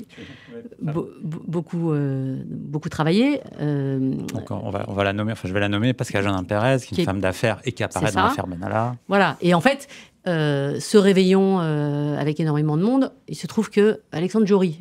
travaillé. Donc on va la nommer, je vais la nommer, Pascal Jeannin Pérez, qui est une femme d'affaires et qui apparaît dans l'affaire Benalla. Voilà, et en fait, ce réveillon avec énormément de monde, il se trouve que Alexandre Jory...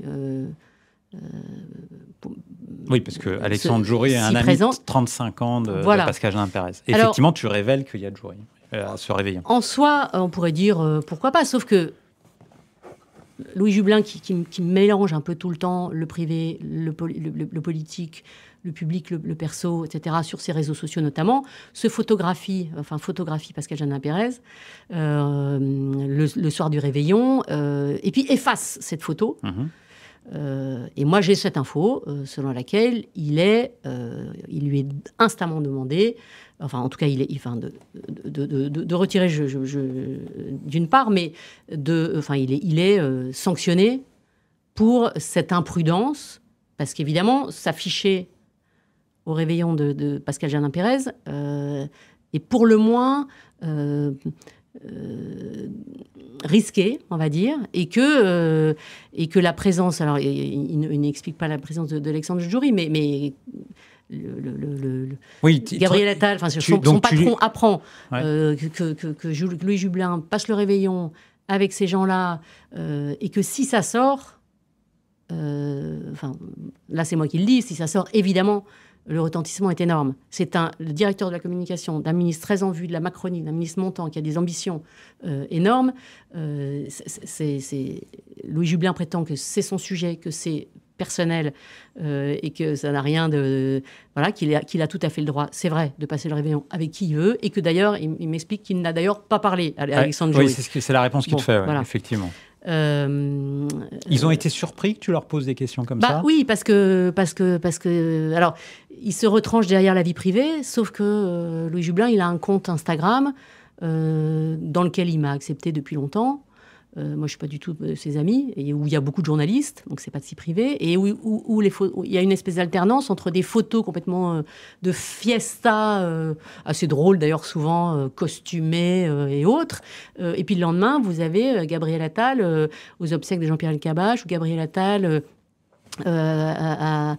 oui, parce que Alexandre Jory est un ami présent. de 35 ans de Pascal Jeannin-Pérez. Alors, effectivement, tu révèles qu'il y a de Jory à ce réveillon. En soi, on pourrait dire pourquoi pas, sauf que Louis Jubelin, qui mélange un peu tout le temps le privé, le politique, le public, le perso, etc., sur ses réseaux sociaux notamment, photographie Pascal Jeannin-Pérez le soir du réveillon, et puis efface cette photo. Et moi, j'ai cette info selon laquelle il lui est instamment demandé, en tout cas, de retirer, d'une part, mais il est sanctionné pour cette imprudence, parce qu'évidemment, s'afficher au réveillon de Pascal Jeannin-Pérez est pour le moins risqué, on va dire, et que la présence, alors il n'explique pas la présence d'Alexandre Jory, mais Gabriel Attal, son patron apprend que Louis Jubelin passe le réveillon avec ces gens-là, et que si ça sort, là c'est moi qui le dis, si ça sort, évidemment, le retentissement est énorme. C'est le directeur de la communication d'un ministre très en vue de la Macronie, d'un ministre montant qui a des ambitions énormes. Louis Jubelin prétend que c'est son sujet, que c'est personnel et que ça n'a rien de... Voilà, qu'il a tout à fait le droit, c'est vrai, de passer le réveillon avec qui il veut, et que d'ailleurs, il m'explique qu'il n'a d'ailleurs pas parlé à Alexandre Jory. Oui, c'est la réponse qu'il te fait, voilà. Effectivement. Ils ont été surpris que tu leur poses des questions comme ça ? Oui, parce que alors, ils se retranchent derrière la vie privée, sauf que Louis Jubelin, il a un compte Instagram dans lequel il m'a accepté depuis longtemps. Moi, je ne suis pas du tout ses amis, et où il y a beaucoup de journalistes, donc c'est pas de si privé, et où il y a une espèce d'alternance entre des photos complètement de fiesta, assez drôles d'ailleurs, souvent costumées et autres, et puis le lendemain, vous avez Gabriel Attal aux obsèques de Jean-Pierre Elkabbach, ou Gabriel Attal un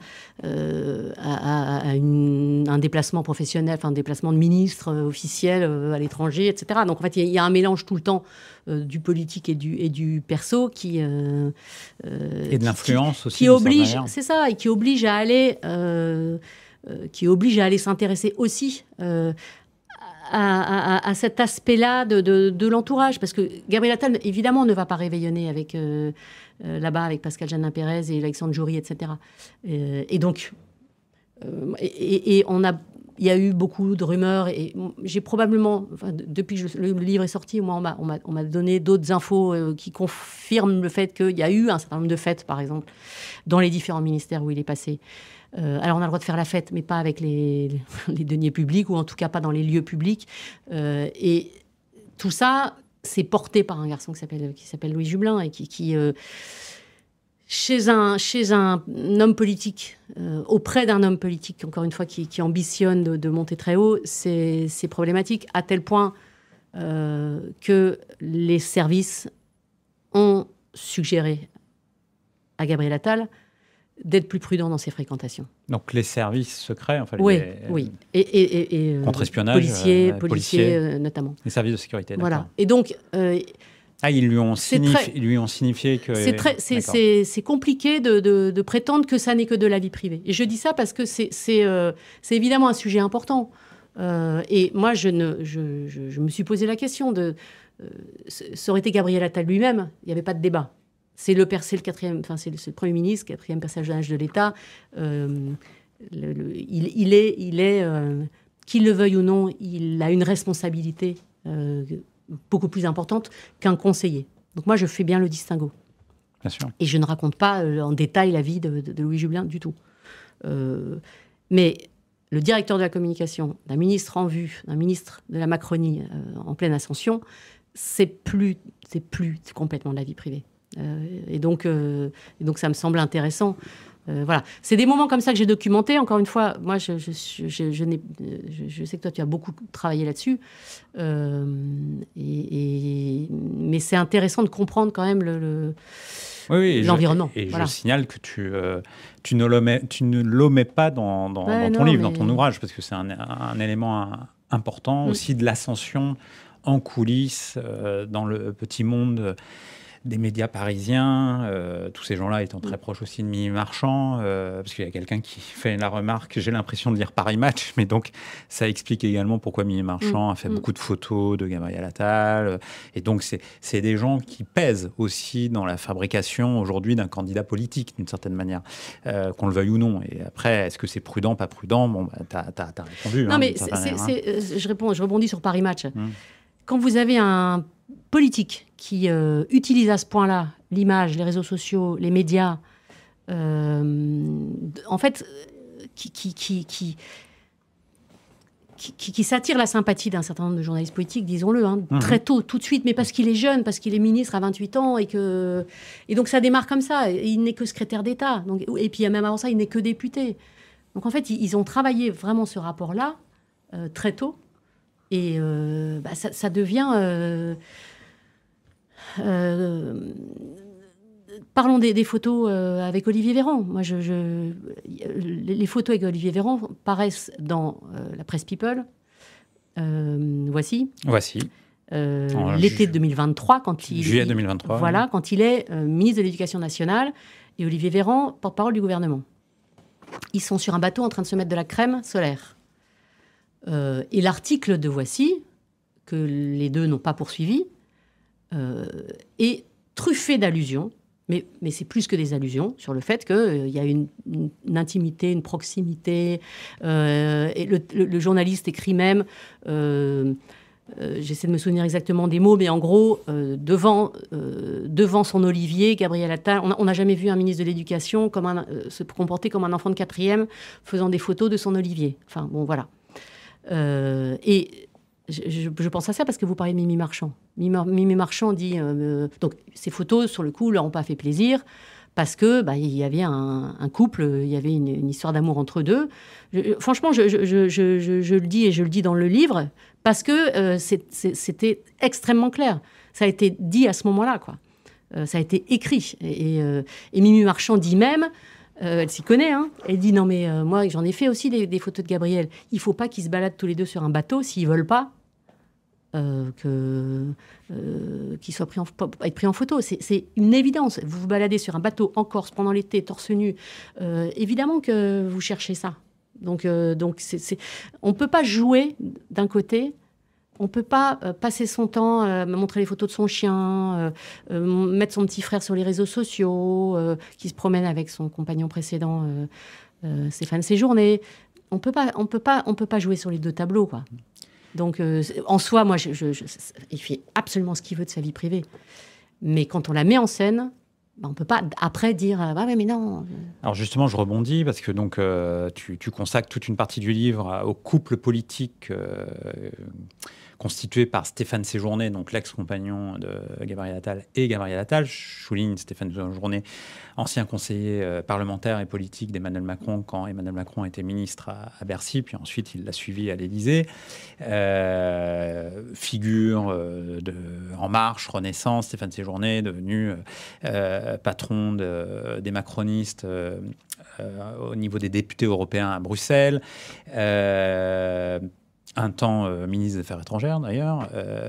déplacement professionnel, un déplacement de ministre officiel à l'étranger, etc. Donc en fait, il y a un mélange tout le temps du politique et du perso qui et de l'influence aussi. Qui oblige, c'est ça, et qui oblige à aller s'intéresser aussi à cet aspect-là de l'entourage, parce que Gabriel Attal, évidemment, ne va pas réveillonner avec là-bas avec Pascal Jeannin-Pérez et Alexandre Jory, etc. Et donc, il y a eu beaucoup de rumeurs, et j'ai probablement, depuis que le livre est sorti, moi, on m'a donné d'autres infos qui confirment le fait qu'il y a eu un certain nombre de fêtes, par exemple, dans les différents ministères où il est passé. Alors, on a le droit de faire la fête, mais pas avec les deniers publics, ou en tout cas pas dans les lieux publics. Et tout ça, c'est porté par un garçon qui s'appelle Louis Jubelin, et qui chez un homme politique, auprès d'un homme politique, encore une fois, qui ambitionne de monter très haut, c'est problématique, à tel point que les services ont suggéré à Gabriel Attal d'être plus prudent dans ses fréquentations. Donc les services secrets, enfin, oui. Et contre-espionnage, policiers notamment. Les services de sécurité, d'accord. Voilà. Et donc... ils lui ont signifié que... C'est compliqué de prétendre que ça n'est que de la vie privée. Et je dis ça parce que c'est évidemment un sujet important. Et moi, je me suis posé la question ça aurait été Gabriel Attal lui-même, il n'y avait pas de débat. C'est le Premier ministre, quatrième personnage de l'État. Il est qu'il le veuille ou non, il a une responsabilité beaucoup plus importante qu'un conseiller. Donc moi, je fais bien le distinguo. Bien sûr. Et je ne raconte pas en détail la vie de Louis Jubelin du tout. Mais le directeur de la communication, d'un ministre en vue, d'un ministre de la Macronie en pleine ascension, c'est plus complètement de la vie privée. Et donc, ça me semble intéressant. Voilà. C'est des moments comme ça que j'ai documentés. Encore une fois, moi, je sais que toi, tu as beaucoup travaillé là-dessus. Mais c'est intéressant de comprendre quand même l'environnement. Je signale que tu ne l'omets pas dans ton livre, dans ton ouvrage, parce que c'est un élément important aussi de l'ascension en coulisses, dans le petit monde des médias parisiens, tous ces gens-là étant très proches aussi de Mimi Marchand, parce qu'il y a quelqu'un qui fait la remarque, j'ai l'impression de lire Paris Match, mais donc ça explique également pourquoi Mimi Marchand a fait beaucoup de photos de Gabriel Attal, et donc c'est des gens qui pèsent aussi dans la fabrication aujourd'hui d'un candidat politique, d'une certaine manière, qu'on le veuille ou non. Et après, est-ce que c'est prudent, pas prudent? Bon, t'as répondu. Non, mais je rebondis sur Paris Match. Quand vous avez un politique qui utilise à ce point-là l'image, les réseaux sociaux, les médias, en fait, qui s'attire la sympathie d'un certain nombre de journalistes politiques, disons-le, très tôt, tout de suite, mais parce qu'il est jeune, parce qu'il est ministre à 28 ans, et donc ça démarre comme ça. Il n'est que secrétaire d'État, et puis même avant ça, il n'est que député. Donc en fait, ils ont travaillé vraiment ce rapport-là très tôt, et ça devient... parlons des photos avec Olivier Véran. Moi, les photos avec Olivier Véran paraissent dans la presse People. Voici. L'été 2023, juillet 2023. Voilà, quand il est ministre de l'Éducation nationale et Olivier Véran, porte-parole du gouvernement. Ils sont sur un bateau en train de se mettre de la crème solaire. Et l'article de Voici, que les deux n'ont pas poursuivi, est truffé d'allusions, mais c'est plus que des allusions, sur le fait qu'il y a une intimité, une proximité. Et le journaliste écrit même, j'essaie de me souvenir exactement des mots, mais en gros, devant son Olivier, Gabriel Attal, on n'a jamais vu un ministre de l'Éducation se comporter comme un enfant de 4e, faisant des photos de son Olivier. Enfin, bon, voilà. Et je pense à ça parce que vous parlez de Mimi Marchand. Mimi Marchand dit... donc, ces photos, sur le coup, leur ont pas fait plaisir parce que il y avait un couple, il y avait une histoire d'amour entre eux deux. Franchement, je le dis, et je le dis dans le livre, parce que c'était extrêmement clair. Ça a été dit à ce moment-là, quoi. Ça a été écrit. Et Mimi Marchand dit même... elle s'y connaît, hein. Elle dit non mais moi j'en ai fait aussi des photos de Gabriel. Il faut pas qu'ils se baladent tous les deux sur un bateau s'ils veulent pas qu'ils soient être pris en photo. C'est une évidence. Vous vous baladez sur un bateau en Corse pendant l'été, torse nu. Évidemment que vous cherchez ça. Donc on peut pas jouer d'un côté. On ne peut pas passer son temps à montrer les photos de son chien, mettre son petit frère sur les réseaux sociaux, qui se promène avec son compagnon précédent, Stéphane Séjourné. On peut pas jouer sur les deux tableaux, quoi. Donc, en soi, moi, il fait absolument ce qu'il veut de sa vie privée. Mais quand on la met en scène, on ne peut pas après dire « Ah ouais, mais non ». Alors justement, je rebondis parce que donc, tu consacres toute une partie du livre au couple politique constitué par Stéphane Séjourné, donc l'ex-compagnon de Gabriel Attal et Gabriel Attal. Je souligne Stéphane Séjourné, ancien conseiller parlementaire et politique d'Emmanuel Macron quand Emmanuel Macron était ministre à Bercy, puis ensuite il l'a suivi à l'Élysée. Figure de En Marche, Renaissance, Stéphane Séjourné, devenu patron des macronistes au niveau des députés européens à Bruxelles. Un temps ministre des Affaires étrangères, d'ailleurs.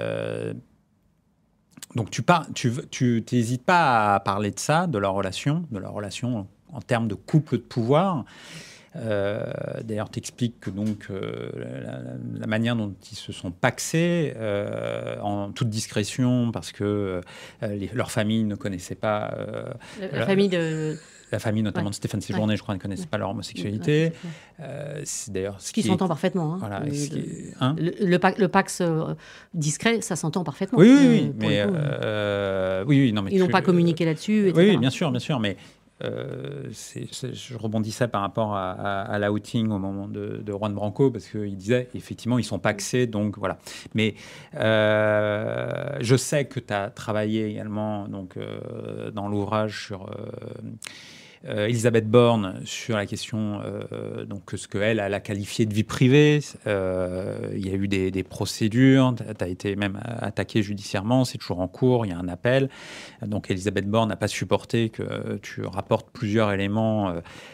Donc, tu n'hésites pas à parler de ça, de leur relation en termes de couple de pouvoir. D'ailleurs, tu expliques que donc, la manière dont ils se sont pacsés, en toute discrétion, parce que leur famille ne connaissait pas... La famille, notamment de Stéphane Séjourné, je crois, ne connaissait pas leur homosexualité. C'est d'ailleurs ce qui s'entend parfaitement. Hein. Voilà, le Pax discret, ça s'entend parfaitement. Oui, mais non, mais ils n'ont pas communiqué là-dessus. Oui, bien sûr, mais je rebondis ça par rapport à l'outing au moment de Juan Branco, parce qu'il disait, effectivement, ils sont paxés, donc voilà. Mais je sais que tu as travaillé également donc, dans l'ouvrage sur Elisabeth Borne sur la question, donc ce qu'elle a qualifié de vie privée. Il y a eu des procédures, tu as été même attaqué judiciairement, c'est toujours en cours, il y a un appel. Donc Elisabeth Borne n'a pas supporté que tu rapportes plusieurs éléments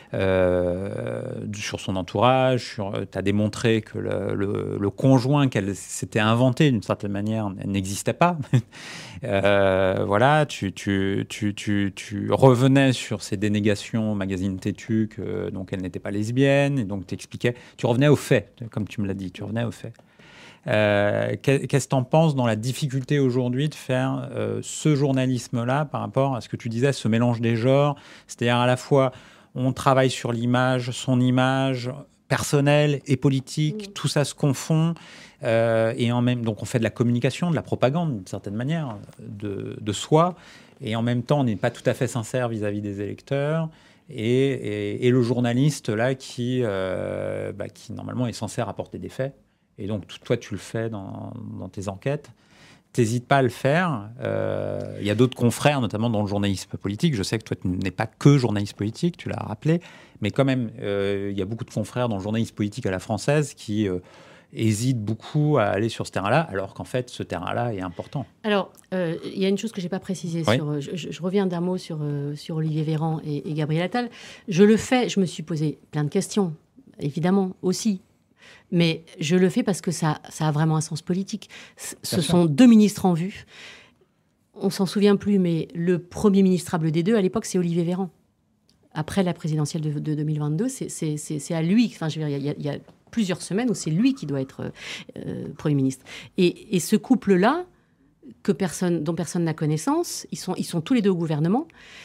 sur son entourage. Tu as démontré que le conjoint qu'elle s'était inventé d'une certaine manière n'existait pas. Voilà, tu revenais sur ces dénégations au magazine Têtu que donc elle n'était pas lesbienne, et donc t'expliquais, tu revenais aux faits, comme tu me l'as dit, tu revenais aux faits. Qu'est-ce que tu en penses dans la difficulté aujourd'hui de faire ce journalisme-là par rapport à ce que tu disais, ce mélange des genres, c'est-à-dire à la fois on travaille sur l'image, son image personnelle et politique, tout ça se confond, et donc on fait de la communication, de la propagande d'une certaine manière, de soi, et en même temps on n'est pas tout à fait sincère vis-à-vis des électeurs, et le journaliste là qui normalement est censé rapporter des faits, et donc toi tu le fais dans tes enquêtes. T'hésites pas à le faire. Il y a d'autres confrères, notamment dans le journalisme politique. Je sais que toi, tu n'es pas que journaliste politique, tu l'as rappelé, mais quand même, il y a beaucoup de confrères dans le journalisme politique à la française qui hésitent beaucoup à aller sur ce terrain-là, alors qu'en fait, ce terrain-là est important. Alors, il y a une chose que je n'ai pas précisée. Oui. Je reviens d'un mot sur Olivier Véran et Gabriel Attal. Je le fais, je me suis posé plein de questions, évidemment, aussi. Mais je le fais parce que ça a vraiment un sens politique. Ce sont deux ministres en vue. On s'en souvient plus, mais le premier ministrable des deux, à l'époque, c'est Olivier Véran. Après la présidentielle de 2022, c'est à lui. Enfin, je veux dire, il y a plusieurs semaines où c'est lui qui doit être Premier ministre. Et ce couple-là, dont personne n'a connaissance, ils sont tous les deux au gouvernement.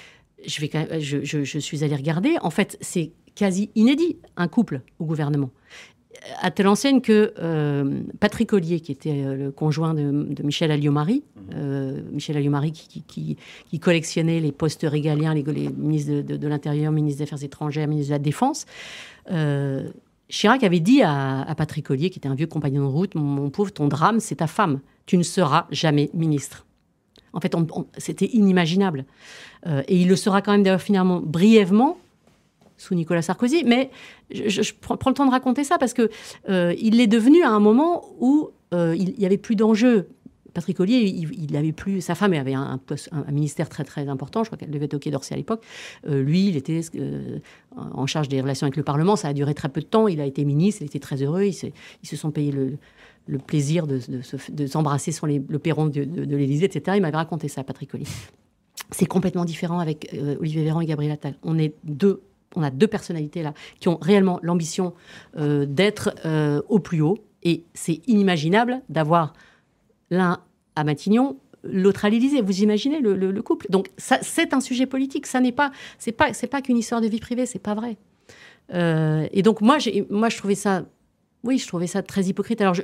Je suis allée regarder. En fait, c'est quasi inédit, un couple au gouvernement. À telle enseigne que Patrick Ollier, qui était le conjoint de Michel Alliot-Marie, Michel Alliot-Marie qui collectionnait les postes régaliens, les ministres de l'Intérieur, ministre des Affaires étrangères, ministre de la Défense, Chirac avait dit à Patrick Ollier, qui était un vieux compagnon de route, mon pauvre, ton drame, c'est ta femme. Tu ne seras jamais ministre. En fait, c'était inimaginable. Et il le sera quand même d'ailleurs finalement brièvement, sous Nicolas Sarkozy, mais je prends le temps de raconter ça parce que il l'est devenu à un moment où il n'y avait plus d'enjeu. Patrick Ollier, il avait plus, sa femme avait un ministère très très important, je crois qu'elle devait être au Quai d'Orsay à l'époque. Lui, il était en charge des relations avec le Parlement, ça a duré très peu de temps, il a été ministre, il était très heureux, ils se sont payés le plaisir de s'embrasser sur le perron de l'Élysée, etc. Il m'avait raconté ça, Patrick Ollier. C'est complètement différent avec Olivier Véran et Gabriel Attal. On a deux personnalités là qui ont réellement l'ambition d'être au plus haut. Et c'est inimaginable d'avoir l'un à Matignon, l'autre à l'Élysée. Vous imaginez le couple? Donc ça, c'est un sujet politique. C'est pas qu'une histoire de vie privée. C'est pas vrai. Et donc moi, je trouvais ça, je trouvais ça très hypocrite. Alors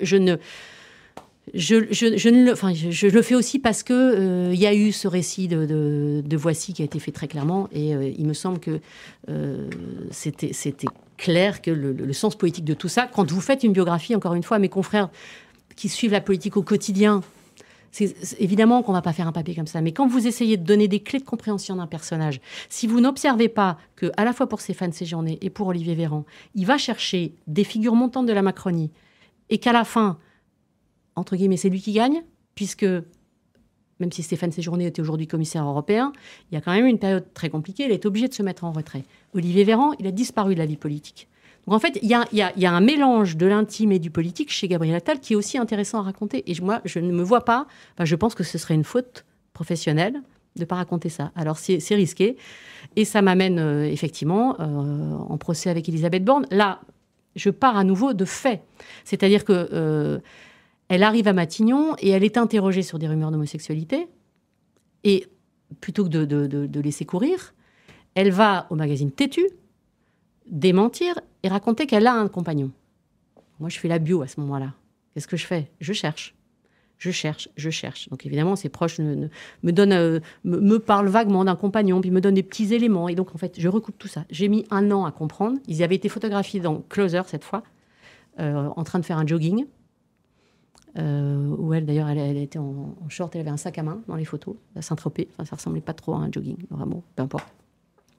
je le fais aussi parce que y a eu ce récit de Voici qui a été fait très clairement, et il me semble que c'était clair que le sens politique de tout ça, quand vous faites une biographie, encore une fois, mes confrères qui suivent la politique au quotidien, c'est évidemment qu'on ne va pas faire un papier comme ça, mais quand vous essayez de donner des clés de compréhension d'un personnage, si vous n'observez pas que, à la fois pour Stéphane Séjourné et pour Olivier Véran, il va chercher des figures montantes de la Macronie, et qu'à la fin, entre guillemets, c'est lui qui gagne, puisque même si Stéphane Séjourné était aujourd'hui commissaire européen, il y a quand même une période très compliquée, il est obligé de se mettre en retrait. Olivier Véran, il a disparu de la vie politique. Donc en fait, il y a un mélange de l'intime et du politique chez Gabriel Attal qui est aussi intéressant à raconter. Et moi, je ne me vois pas, je pense que ce serait une faute professionnelle de ne pas raconter ça. Alors c'est risqué. Et ça m'amène effectivement en procès avec Elisabeth Borne. Là, je pars à nouveau de faits. C'est-à-dire que... elle arrive à Matignon et elle est interrogée sur des rumeurs d'homosexualité. Et plutôt que de laisser courir, elle va au magazine Têtu démentir et raconter qu'elle a un compagnon. Moi, je fais la bio à ce moment-là. Qu'est-ce que je fais? Je cherche. Donc évidemment, ses proches me parlent vaguement d'un compagnon, puis me donnent des petits éléments. Et donc, en fait, je recoupe tout ça. J'ai mis 1 an à comprendre. Ils avaient été photographiés dans Closer, cette fois, en train de faire un jogging. Où elle, d'ailleurs, elle était en short, elle avait un sac à main dans les photos, à Saint-Tropez. Enfin, ça ressemblait pas trop à un jogging, vraiment, peu importe.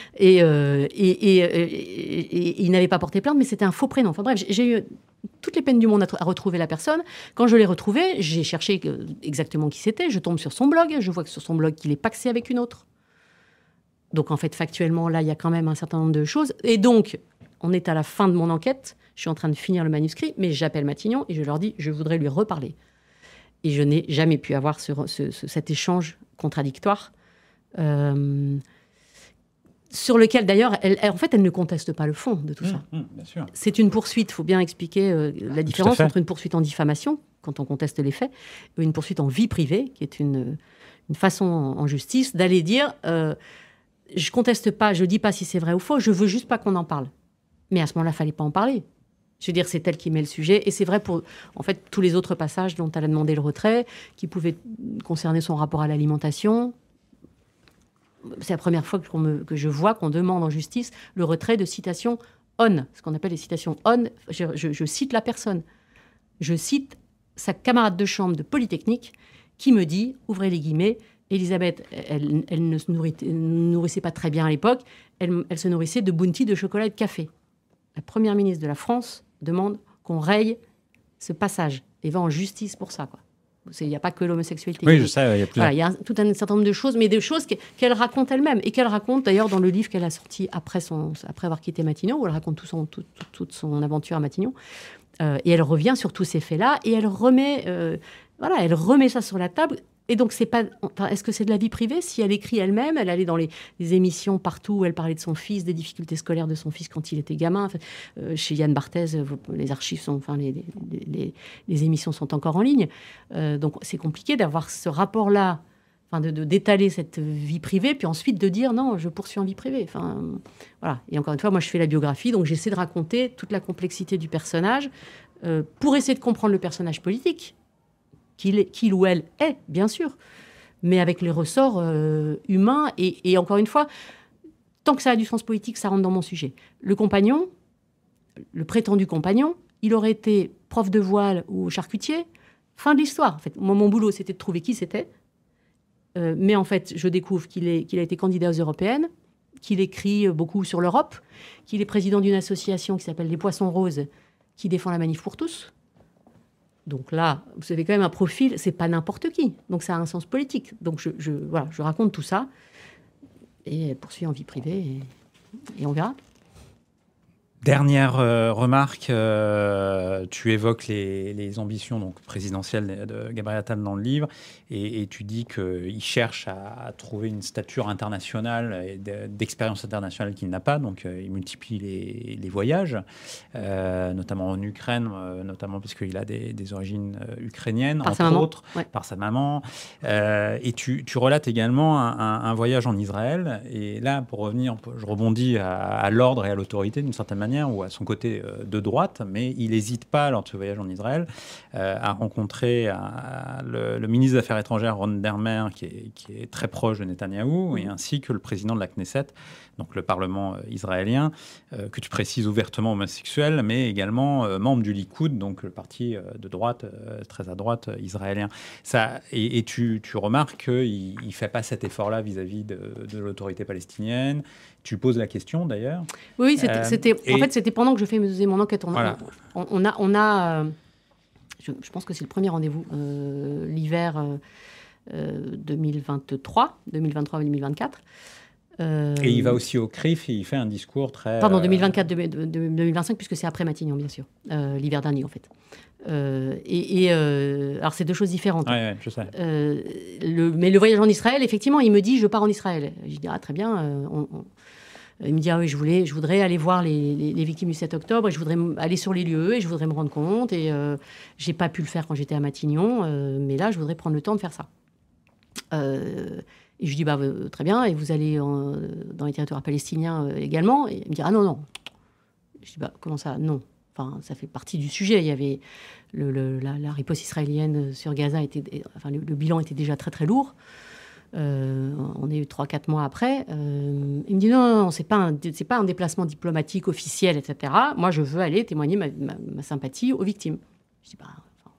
Et il n'avait pas porté plainte, mais c'était un faux prénom. Enfin bref, j'ai eu toutes les peines du monde à retrouver la personne. Quand je l'ai retrouvé, j'ai cherché exactement qui c'était. Je tombe sur son blog. Je vois que sur son blog, qu'il est paxé avec une autre. Donc, en fait, factuellement, là, il y a quand même un certain nombre de choses. Et donc, on est à la fin de mon enquête. Je suis en train de finir le manuscrit, mais j'appelle Matignon et je leur dis, je voudrais lui reparler. Et je n'ai jamais pu avoir cet échange contradictoire, sur lequel, d'ailleurs, en fait, elle ne conteste pas le fond de tout ça. Bien sûr. C'est une poursuite. Il faut bien expliquer la différence entre une poursuite en diffamation, quand on conteste les faits, et une poursuite en vie privée, qui est une façon en justice d'aller dire... je conteste pas, je dis pas si c'est vrai ou faux, je veux juste pas qu'on en parle. Mais à ce moment-là, il fallait pas en parler. Je veux dire, c'est elle qui met le sujet. Et c'est vrai pour, en fait, tous les autres passages dont elle a demandé le retrait, qui pouvaient concerner son rapport à l'alimentation. C'est la première fois que je vois qu'on demande en justice le retrait de citations on, ce qu'on appelle les citations on. Je cite la personne. Je cite sa camarade de chambre de Polytechnique qui me dit, ouvrez les guillemets, Elisabeth, elle ne se nourrissait pas très bien à l'époque. Elle se nourrissait de bounty, de chocolat et de café. La première ministre de la France demande qu'on raye ce passage et va en justice pour ça, quoi. Il n'y a pas que l'homosexualité. Oui, je sais, il y a voilà, il y a tout un certain nombre de choses, mais des choses qu'elle raconte elle-même et qu'elle raconte d'ailleurs dans le livre qu'elle a sorti après avoir quitté Matignon, où elle raconte toute son aventure à Matignon. Et elle revient sur tous ces faits-là et elle remet ça sur la table. Et donc, est-ce que c'est de la vie privée? Si elle écrit elle-même, elle allait dans les émissions partout où elle parlait de son fils, des difficultés scolaires de son fils quand il était gamin. Chez Yann Barthès, les archives sont... les émissions sont encore en ligne. Donc, c'est compliqué d'avoir ce rapport-là, d'étaler cette vie privée, puis ensuite de dire non, je poursuis en vie privée. Voilà. Et encore une fois, moi, je fais la biographie, donc j'essaie de raconter toute la complexité du personnage pour essayer de comprendre le personnage politique. Qu'il ou elle est, bien sûr, mais avec les ressorts humains. Et encore une fois, tant que ça a du sens politique, ça rentre dans mon sujet. Le compagnon, le prétendu compagnon, il aurait été prof de voile ou charcutier, fin de l'histoire. En fait, moi, mon boulot, c'était de trouver qui c'était. Mais en fait, je découvre qu'il a été candidat aux européennes, qu'il écrit beaucoup sur l'Europe, qu'il est président d'une association qui s'appelle Les Poissons Roses, qui défend la manif pour tous. Donc là, vous avez quand même un profil, c'est pas n'importe qui. Donc ça a un sens politique. Donc je raconte tout ça et elle poursuit en vie privée et on verra. Dernière remarque, tu évoques les ambitions donc, présidentielles de Gabriel Attal dans le livre et tu dis qu'il cherche à trouver une stature internationale et d'expérience internationale qu'il n'a pas, donc il multiplie les voyages, notamment en Ukraine, notamment parce qu'il a des origines ukrainiennes, entre autres, par sa maman. Et tu relates également un voyage en Israël, et là, pour revenir, je rebondis à l'ordre et à l'autorité d'une certaine manière, ou à son côté de droite, mais il n'hésite pas, lors de ce voyage en Israël, à rencontrer le ministre des Affaires étrangères, Ron Dermer, qui est très proche de Netanyahou, et ainsi que le président de la Knesset, donc le Parlement israélien, que tu précises ouvertement homosexuel, mais également membre du Likoud, donc le parti de droite, très à droite israélien. Et tu remarques qu'il ne fait pas cet effort-là vis-à-vis de l'autorité palestinienne. Tu poses la question, d'ailleurs. Oui, c'était pendant que je faisais mon enquête. On a je pense que c'est le premier rendez-vous, l'hiver 2023-2024. Et il va aussi au CRIF et il fait un discours très... Pardon, 2024-2025, puisque c'est après Matignon, bien sûr. L'hiver dernier, en fait. Alors, c'est deux choses différentes. Oui, je sais. Mais le voyage en Israël, effectivement, il me dit, je pars en Israël. Je dis, très bien. Il me dit, oui, je voudrais aller voir les victimes du 7 octobre, et je voudrais aller sur les lieux, et je voudrais me rendre compte. Et j'ai pas pu le faire quand j'étais à Matignon, mais là, je voudrais prendre le temps de faire ça. Et je lui dis, très bien, et vous allez dans les territoires palestiniens également? Et il me dit, non. Je dis, comment ça? Non. Enfin, ça fait partie du sujet. Il y avait la riposte israélienne sur Gaza, le bilan était déjà très très lourd. On est eu 3-4 mois après. Il me dit, non, c'est pas un déplacement diplomatique officiel, etc. Moi, je veux aller témoigner ma sympathie aux victimes. Je dis,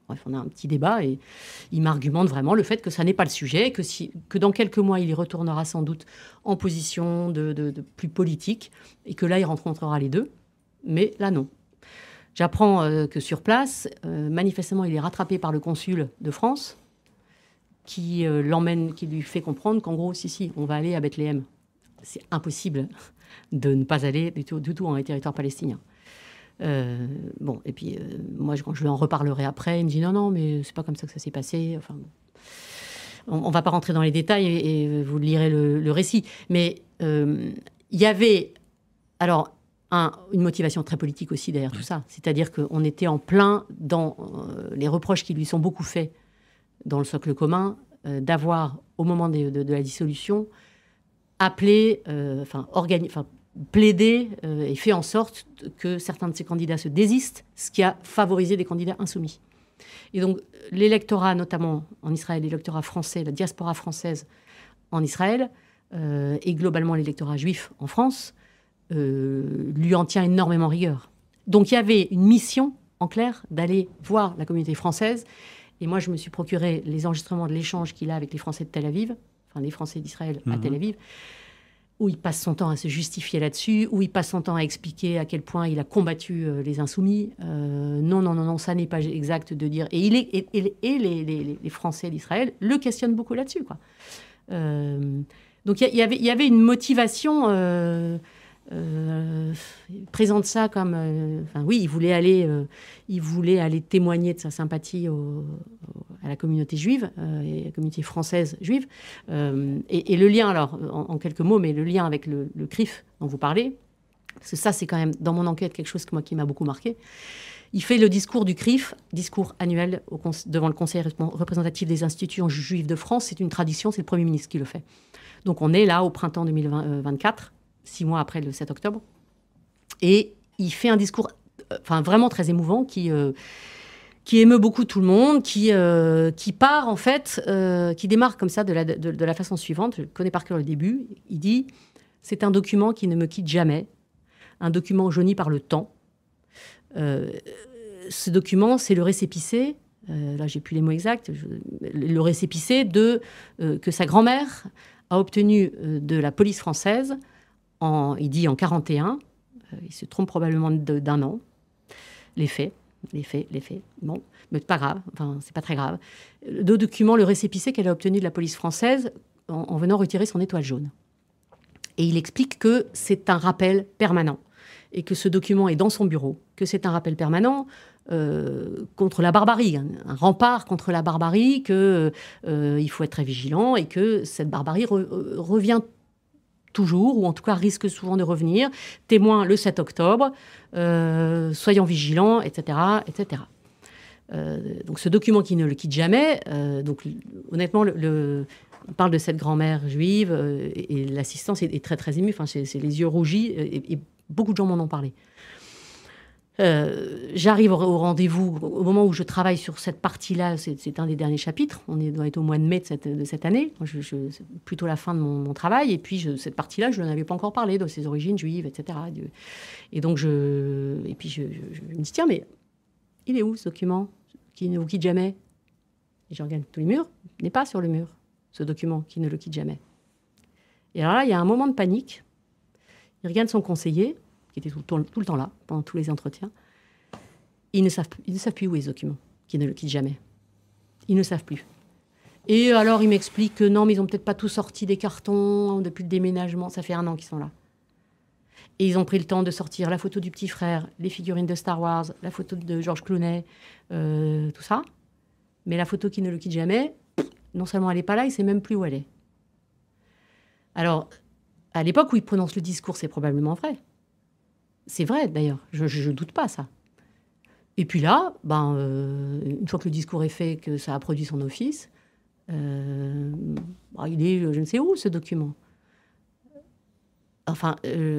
Bref, on a un petit débat et il m'argumente vraiment le fait que ça n'est pas le sujet, que dans quelques mois, il y retournera sans doute en position de plus politique et que là, il rencontrera les deux. Mais là, non. J'apprends que sur place, manifestement, il est rattrapé par le consul de France qui l'emmène, qui lui fait comprendre qu'en gros, si, on va aller à Bethléem. C'est impossible de ne pas aller du tout en territoire palestinien. Bon, et puis moi, quand je lui en reparlerai après, il me dit non, mais c'est pas comme ça que ça s'est passé. Enfin, on va pas rentrer dans les détails et vous lirez le récit. Mais il y avait alors une motivation très politique aussi derrière tout ça. C'est-à-dire qu'on était en plein dans les reproches qui lui sont beaucoup faits dans le socle commun, d'avoir, au moment de la dissolution, appelé, plaidé et fait en sorte que certains de ces candidats se désistent, ce qui a favorisé des candidats insoumis. Et donc, l'électorat, notamment en Israël, l'électorat français, la diaspora française en Israël, et globalement l'électorat juif en France, lui en tient énormément rigueur. Donc, il y avait une mission, en clair, d'aller voir la communauté française. Et moi, je me suis procuré les enregistrements de l'échange qu'il a avec les Français de Tel Aviv, enfin les Français d'Israël à Tel Aviv, où il passe son temps à se justifier là-dessus, où il passe son temps à expliquer à quel point il a combattu les insoumis. Non, ça n'est pas exact de dire... Et les Français d'Israël le questionnent beaucoup là-dessus, quoi. Donc il y avait une motivation... il présente ça comme... oui, il voulait aller témoigner de sa sympathie à la communauté juive, et à la communauté française juive. Et le lien, alors, en quelques mots, mais le lien avec le CRIF dont vous parlez, parce que ça, c'est quand même, dans mon enquête, quelque chose qui m'a beaucoup marqué. Il fait le discours du CRIF, discours annuel devant le Conseil représentatif des institutions juives de France. C'est une tradition, c'est le Premier ministre qui le fait. Donc on est là au printemps 2024, 6 mois après le 7 octobre. Et il fait un discours vraiment très émouvant qui émeut beaucoup tout le monde, qui part en fait, qui démarre comme ça de la façon suivante. Je connais par cœur le début. Il dit « C'est un document qui ne me quitte jamais, un document jauni par le temps. Ce document, c'est le récépissé, là j'ai plus les mots exacts, le récépissé que sa grand-mère a obtenu de la police française, il dit en 41, il se trompe probablement d'un an, les faits. Bon, mais pas grave, c'est pas très grave. Le document, le récépissé qu'elle a obtenu de la police française en venant retirer son étoile jaune. Et il explique que c'est un rappel permanent et que ce document est dans son bureau, que c'est un rappel permanent contre la barbarie, un rempart contre la barbarie, qu'il faut être très vigilant et que cette barbarie revient toujours, ou en tout cas risque souvent de revenir. Témoin le 7 octobre, soyons vigilants, etc. etc. Donc ce document qui ne le quitte jamais, donc honnêtement, on parle de cette grand-mère juive et l'assistance est très très émue, c'est les yeux rougis et beaucoup de gens m'en ont parlé. J'arrive au rendez-vous au moment où je travaille sur cette partie-là. C'est un des derniers chapitres. On doit être au mois de mai de cette année. C'est plutôt la fin de mon travail. Et puis, cette partie-là, je n'en avais pas encore parlé, de ses origines juives, etc. Et donc, je me dis, tiens, mais il est où ce document qui ne vous quitte jamais? Et je regarde tous les murs. Il n'est pas sur le mur, ce document qui ne le quitte jamais. Et alors là, il y a un moment de panique. Il regarde son conseiller, qui était tout le temps là, pendant tous les entretiens. Ils ne savent plus où est ce document, qui ne le quitte jamais. Ils ne savent plus. Et alors, ils m'expliquent que non, mais ils n'ont peut-être pas tout sorti des cartons depuis le déménagement. Ça fait 1 an qu'ils sont là. Et ils ont pris le temps de sortir la photo du petit frère, les figurines de Star Wars, la photo de George Clooney, tout ça. Mais la photo qui ne le quitte jamais, non seulement elle n'est pas là, il ne sait même plus où elle est. Alors, à l'époque où il prononce le discours, c'est probablement vrai. C'est vrai, d'ailleurs. Je ne doute pas, ça. Et puis là, une fois que le discours est fait, que ça a produit son office, il est je ne sais où, ce document. Enfin,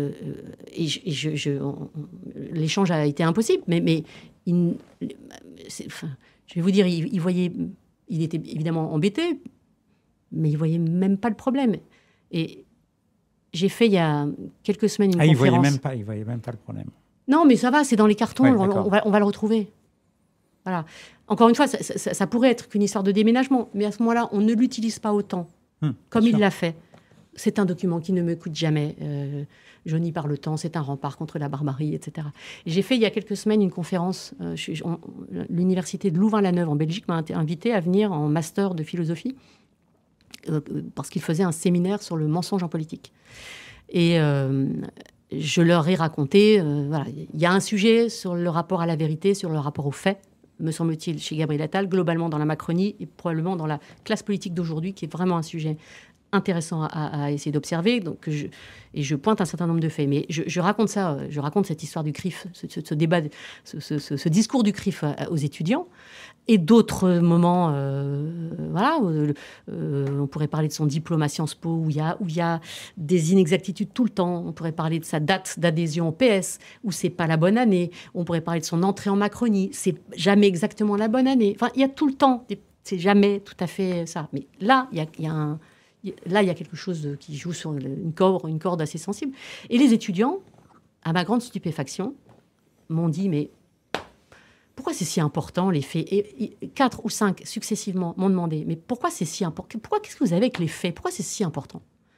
l'échange a été impossible, mais je vais vous dire, il était évidemment embêté, mais il ne voyait même pas le problème. Et j'ai fait il y a quelques semaines une conférence. Il voyait même pas le problème. Non, mais ça va, c'est dans les cartons, Ouais, on va le retrouver. Voilà. Encore une fois, ça pourrait être qu'une histoire de déménagement, mais à ce moment-là, on ne l'utilise pas autant comme il l'a fait. C'est un document qui ne me coûte jamais. Jauni par le temps, c'est un rempart contre la barbarie, etc. Et j'ai fait il y a quelques semaines une conférence. L'université de Louvain-la-Neuve en Belgique m'a invité à venir en master de philosophie parce qu'il faisait un séminaire sur le mensonge en politique. Et je leur ai raconté, voilà, il y a un sujet sur le rapport à la vérité, sur le rapport aux faits, me semble-t-il, chez Gabriel Attal, globalement dans la Macronie et probablement dans la classe politique d'aujourd'hui, qui est vraiment un sujet intéressant à essayer d'observer. Donc je pointe un certain nombre de faits. Mais je raconte ça, je raconte cette histoire du CRIF, ce débat, ce discours du CRIF aux étudiants. Et d'autres moments, voilà, on pourrait parler de son diplôme à Sciences Po, où il y a des inexactitudes tout le temps. On pourrait parler de sa date d'adhésion au PS, où c'est pas la bonne année. On pourrait parler de son entrée en Macronie, c'est jamais exactement la bonne année. Enfin, il y a tout le temps, c'est jamais tout à fait ça. Mais là, il y a quelque chose qui joue sur une corde assez sensible. Et les étudiants, à ma grande stupéfaction, m'ont dit, mais pourquoi c'est si important, les faits ? Et 4 ou 5 successivement m'ont demandé, mais pourquoi c'est si important ? Qu'est-ce que vous avez avec les faits ? Pourquoi c'est si important ?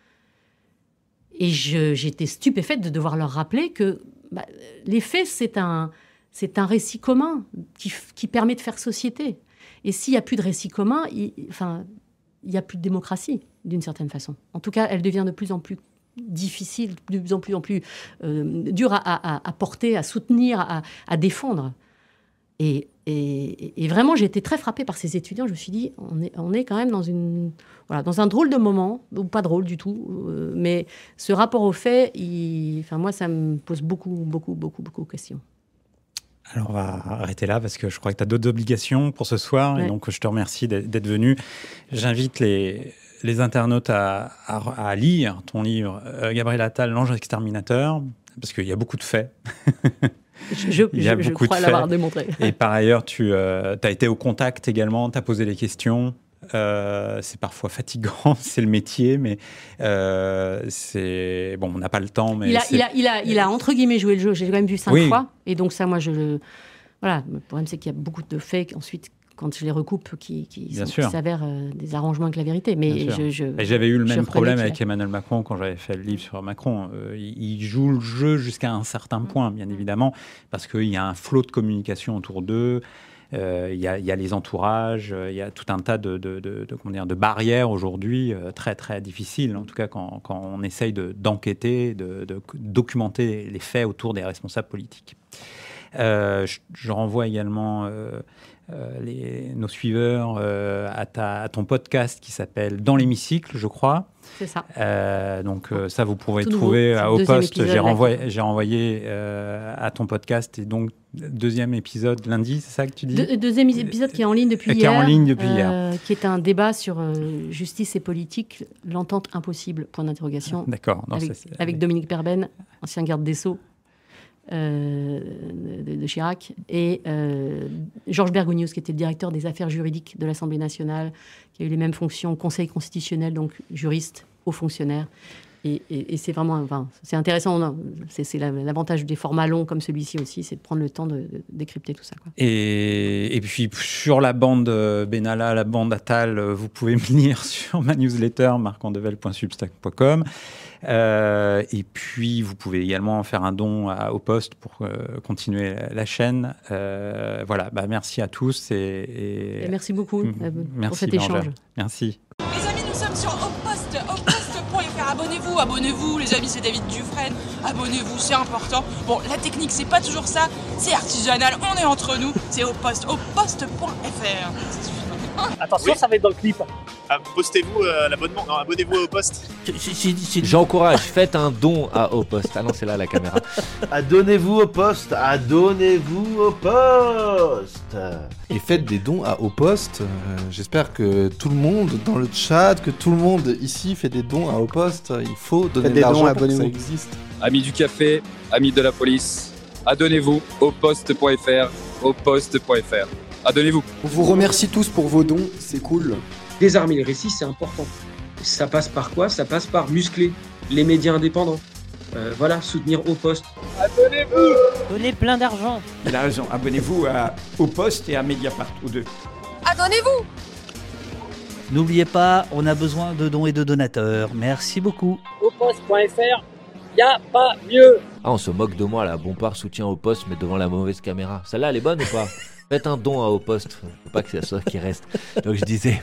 Et j'étais stupéfaite de devoir leur rappeler que les faits, c'est un récit commun qui permet de faire société. Et s'il n'y a plus de récit commun, il n'y a plus de démocratie, d'une certaine façon. En tout cas, elle devient de plus en plus difficile, de plus en plus dure à porter, à soutenir, à défendre. Et vraiment, j'ai été très frappée par ces étudiants. Je me suis dit, on est quand même dans un drôle de moment, ou pas drôle du tout, mais ce rapport aux faits, moi, ça me pose beaucoup de questions. Alors, on va arrêter là parce que je crois que tu as d'autres obligations pour ce soir. Ouais. Et donc, je te remercie d'être venu. J'invite les internautes à lire ton livre « Gabriel Attal, l'ange exterminateur » parce qu'il y a beaucoup de faits. Je crois l'avoir démontré. Et par ailleurs, tu as été au contact également, tu as posé des questions. C'est parfois fatigant, c'est le métier, mais c'est bon, on n'a pas le temps. Mais il a entre guillemets joué le jeu. J'ai quand même vu 5 fois, et donc ça, moi, voilà. Le problème, c'est qu'il y a beaucoup de faits ensuite, quand je les recoupe, qui s'avèrent des arrangements avec la vérité. Mais j'avais eu le même problème avec Emmanuel Macron quand j'avais fait le livre sur Macron. Il joue le jeu jusqu'à un certain point, bien évidemment, parce qu'il y a un flot de communication autour d'eux. Il y a les entourages, il y a tout un tas de barrières aujourd'hui très, très difficiles, en tout cas quand on essaye d'enquêter, de documenter les faits autour des responsables politiques. Je renvoie également nos suiveurs à ton podcast qui s'appelle Dans l'hémicycle, je crois. C'est ça. Donc ça, vous pourrez trouver au poste. J'ai renvoyé à ton podcast, et donc deuxième épisode lundi, c'est ça que tu dis ? Deuxième épisode qui est en ligne depuis hier. Qui est un débat sur justice et politique, l'entente impossible, point d'interrogation. D'accord. Avec Dominique Perben, ancien garde des Sceaux. De Chirac, et Georges Bergogneus, qui était le directeur des affaires juridiques de l'Assemblée nationale, qui a eu les mêmes fonctions au Conseil constitutionnel, donc juriste, haut fonctionnaire. Et c'est vraiment, c'est intéressant. C'est l'avantage des formats longs comme celui-ci aussi, c'est de prendre le temps de décrypter tout ça, quoi. Et puis sur la bande Benalla, la bande Attal, vous pouvez me lire sur ma newsletter marcandevel.substack.com. Et puis vous pouvez également faire un don au poste pour continuer la chaîne. Voilà, merci à tous et merci beaucoup pour cet échange. Merci. Les amis, nous sommes sur opost.fr. Abonnez-vous, les amis, c'est David Dufresne. Abonnez-vous, c'est important. Bon, la technique, c'est pas toujours ça, c'est artisanal, on est entre nous, c'est opost.fr. Attention, ça va être dans le clip. Postez-vous l'abonnement, non, abonnez-vous au poste. J'encourage, faites un don à Au Poste. Ah non, c'est là la caméra. Adonnez-vous au poste, adonnez-vous au poste. Et faites des dons à Au Poste. J'espère que tout le monde dans le chat, que tout le monde ici fait des dons à Au Poste. Il faut donner de l'argent pour que ça existe. Amis du café, amis de la police, adonnez-vous au poste.fr, au poste.fr. Adonnez-vous. On vous remercie tous pour vos dons, c'est cool. Désarmer les récits, c'est important. Ça passe par quoi ? Ça passe par muscler les médias indépendants. Voilà, soutenir Au Poste. Abonnez-vous. Donnez plein d'argent. Il a raison, abonnez-vous Au Poste et à Mediapart, aux deux. Abonnez-vous. N'oubliez pas, on a besoin de dons et de donateurs. Merci beaucoup. Auposte.fr, y a pas mieux. Ah, on se moque de moi là. Bompard soutient Au Poste, mais devant la mauvaise caméra. Celle-là, elle est bonne ou pas? Faites un don à Au Poste. Faut pas que c'est ça qui reste. Donc je disais,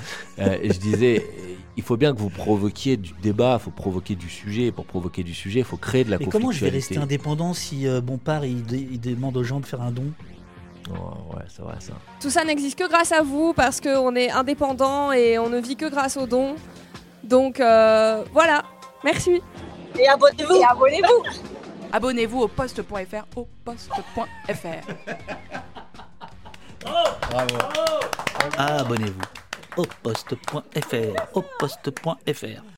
il faut bien que vous provoquiez du débat, il faut provoquer du sujet. Pour provoquer du sujet, il faut créer de la conflictualité. Mais comment je vais rester indépendant si Bompard il demande aux gens de faire un don? Oh, ouais, c'est vrai ça. Tout ça n'existe que grâce à vous parce qu'on est indépendant et on ne vit que grâce aux dons. Donc voilà, merci. Et abonnez-vous. Abonnez-vous au poste.fr, au poste.fr. Bravo. Abonnez-vous au poste.fr, au poste.fr.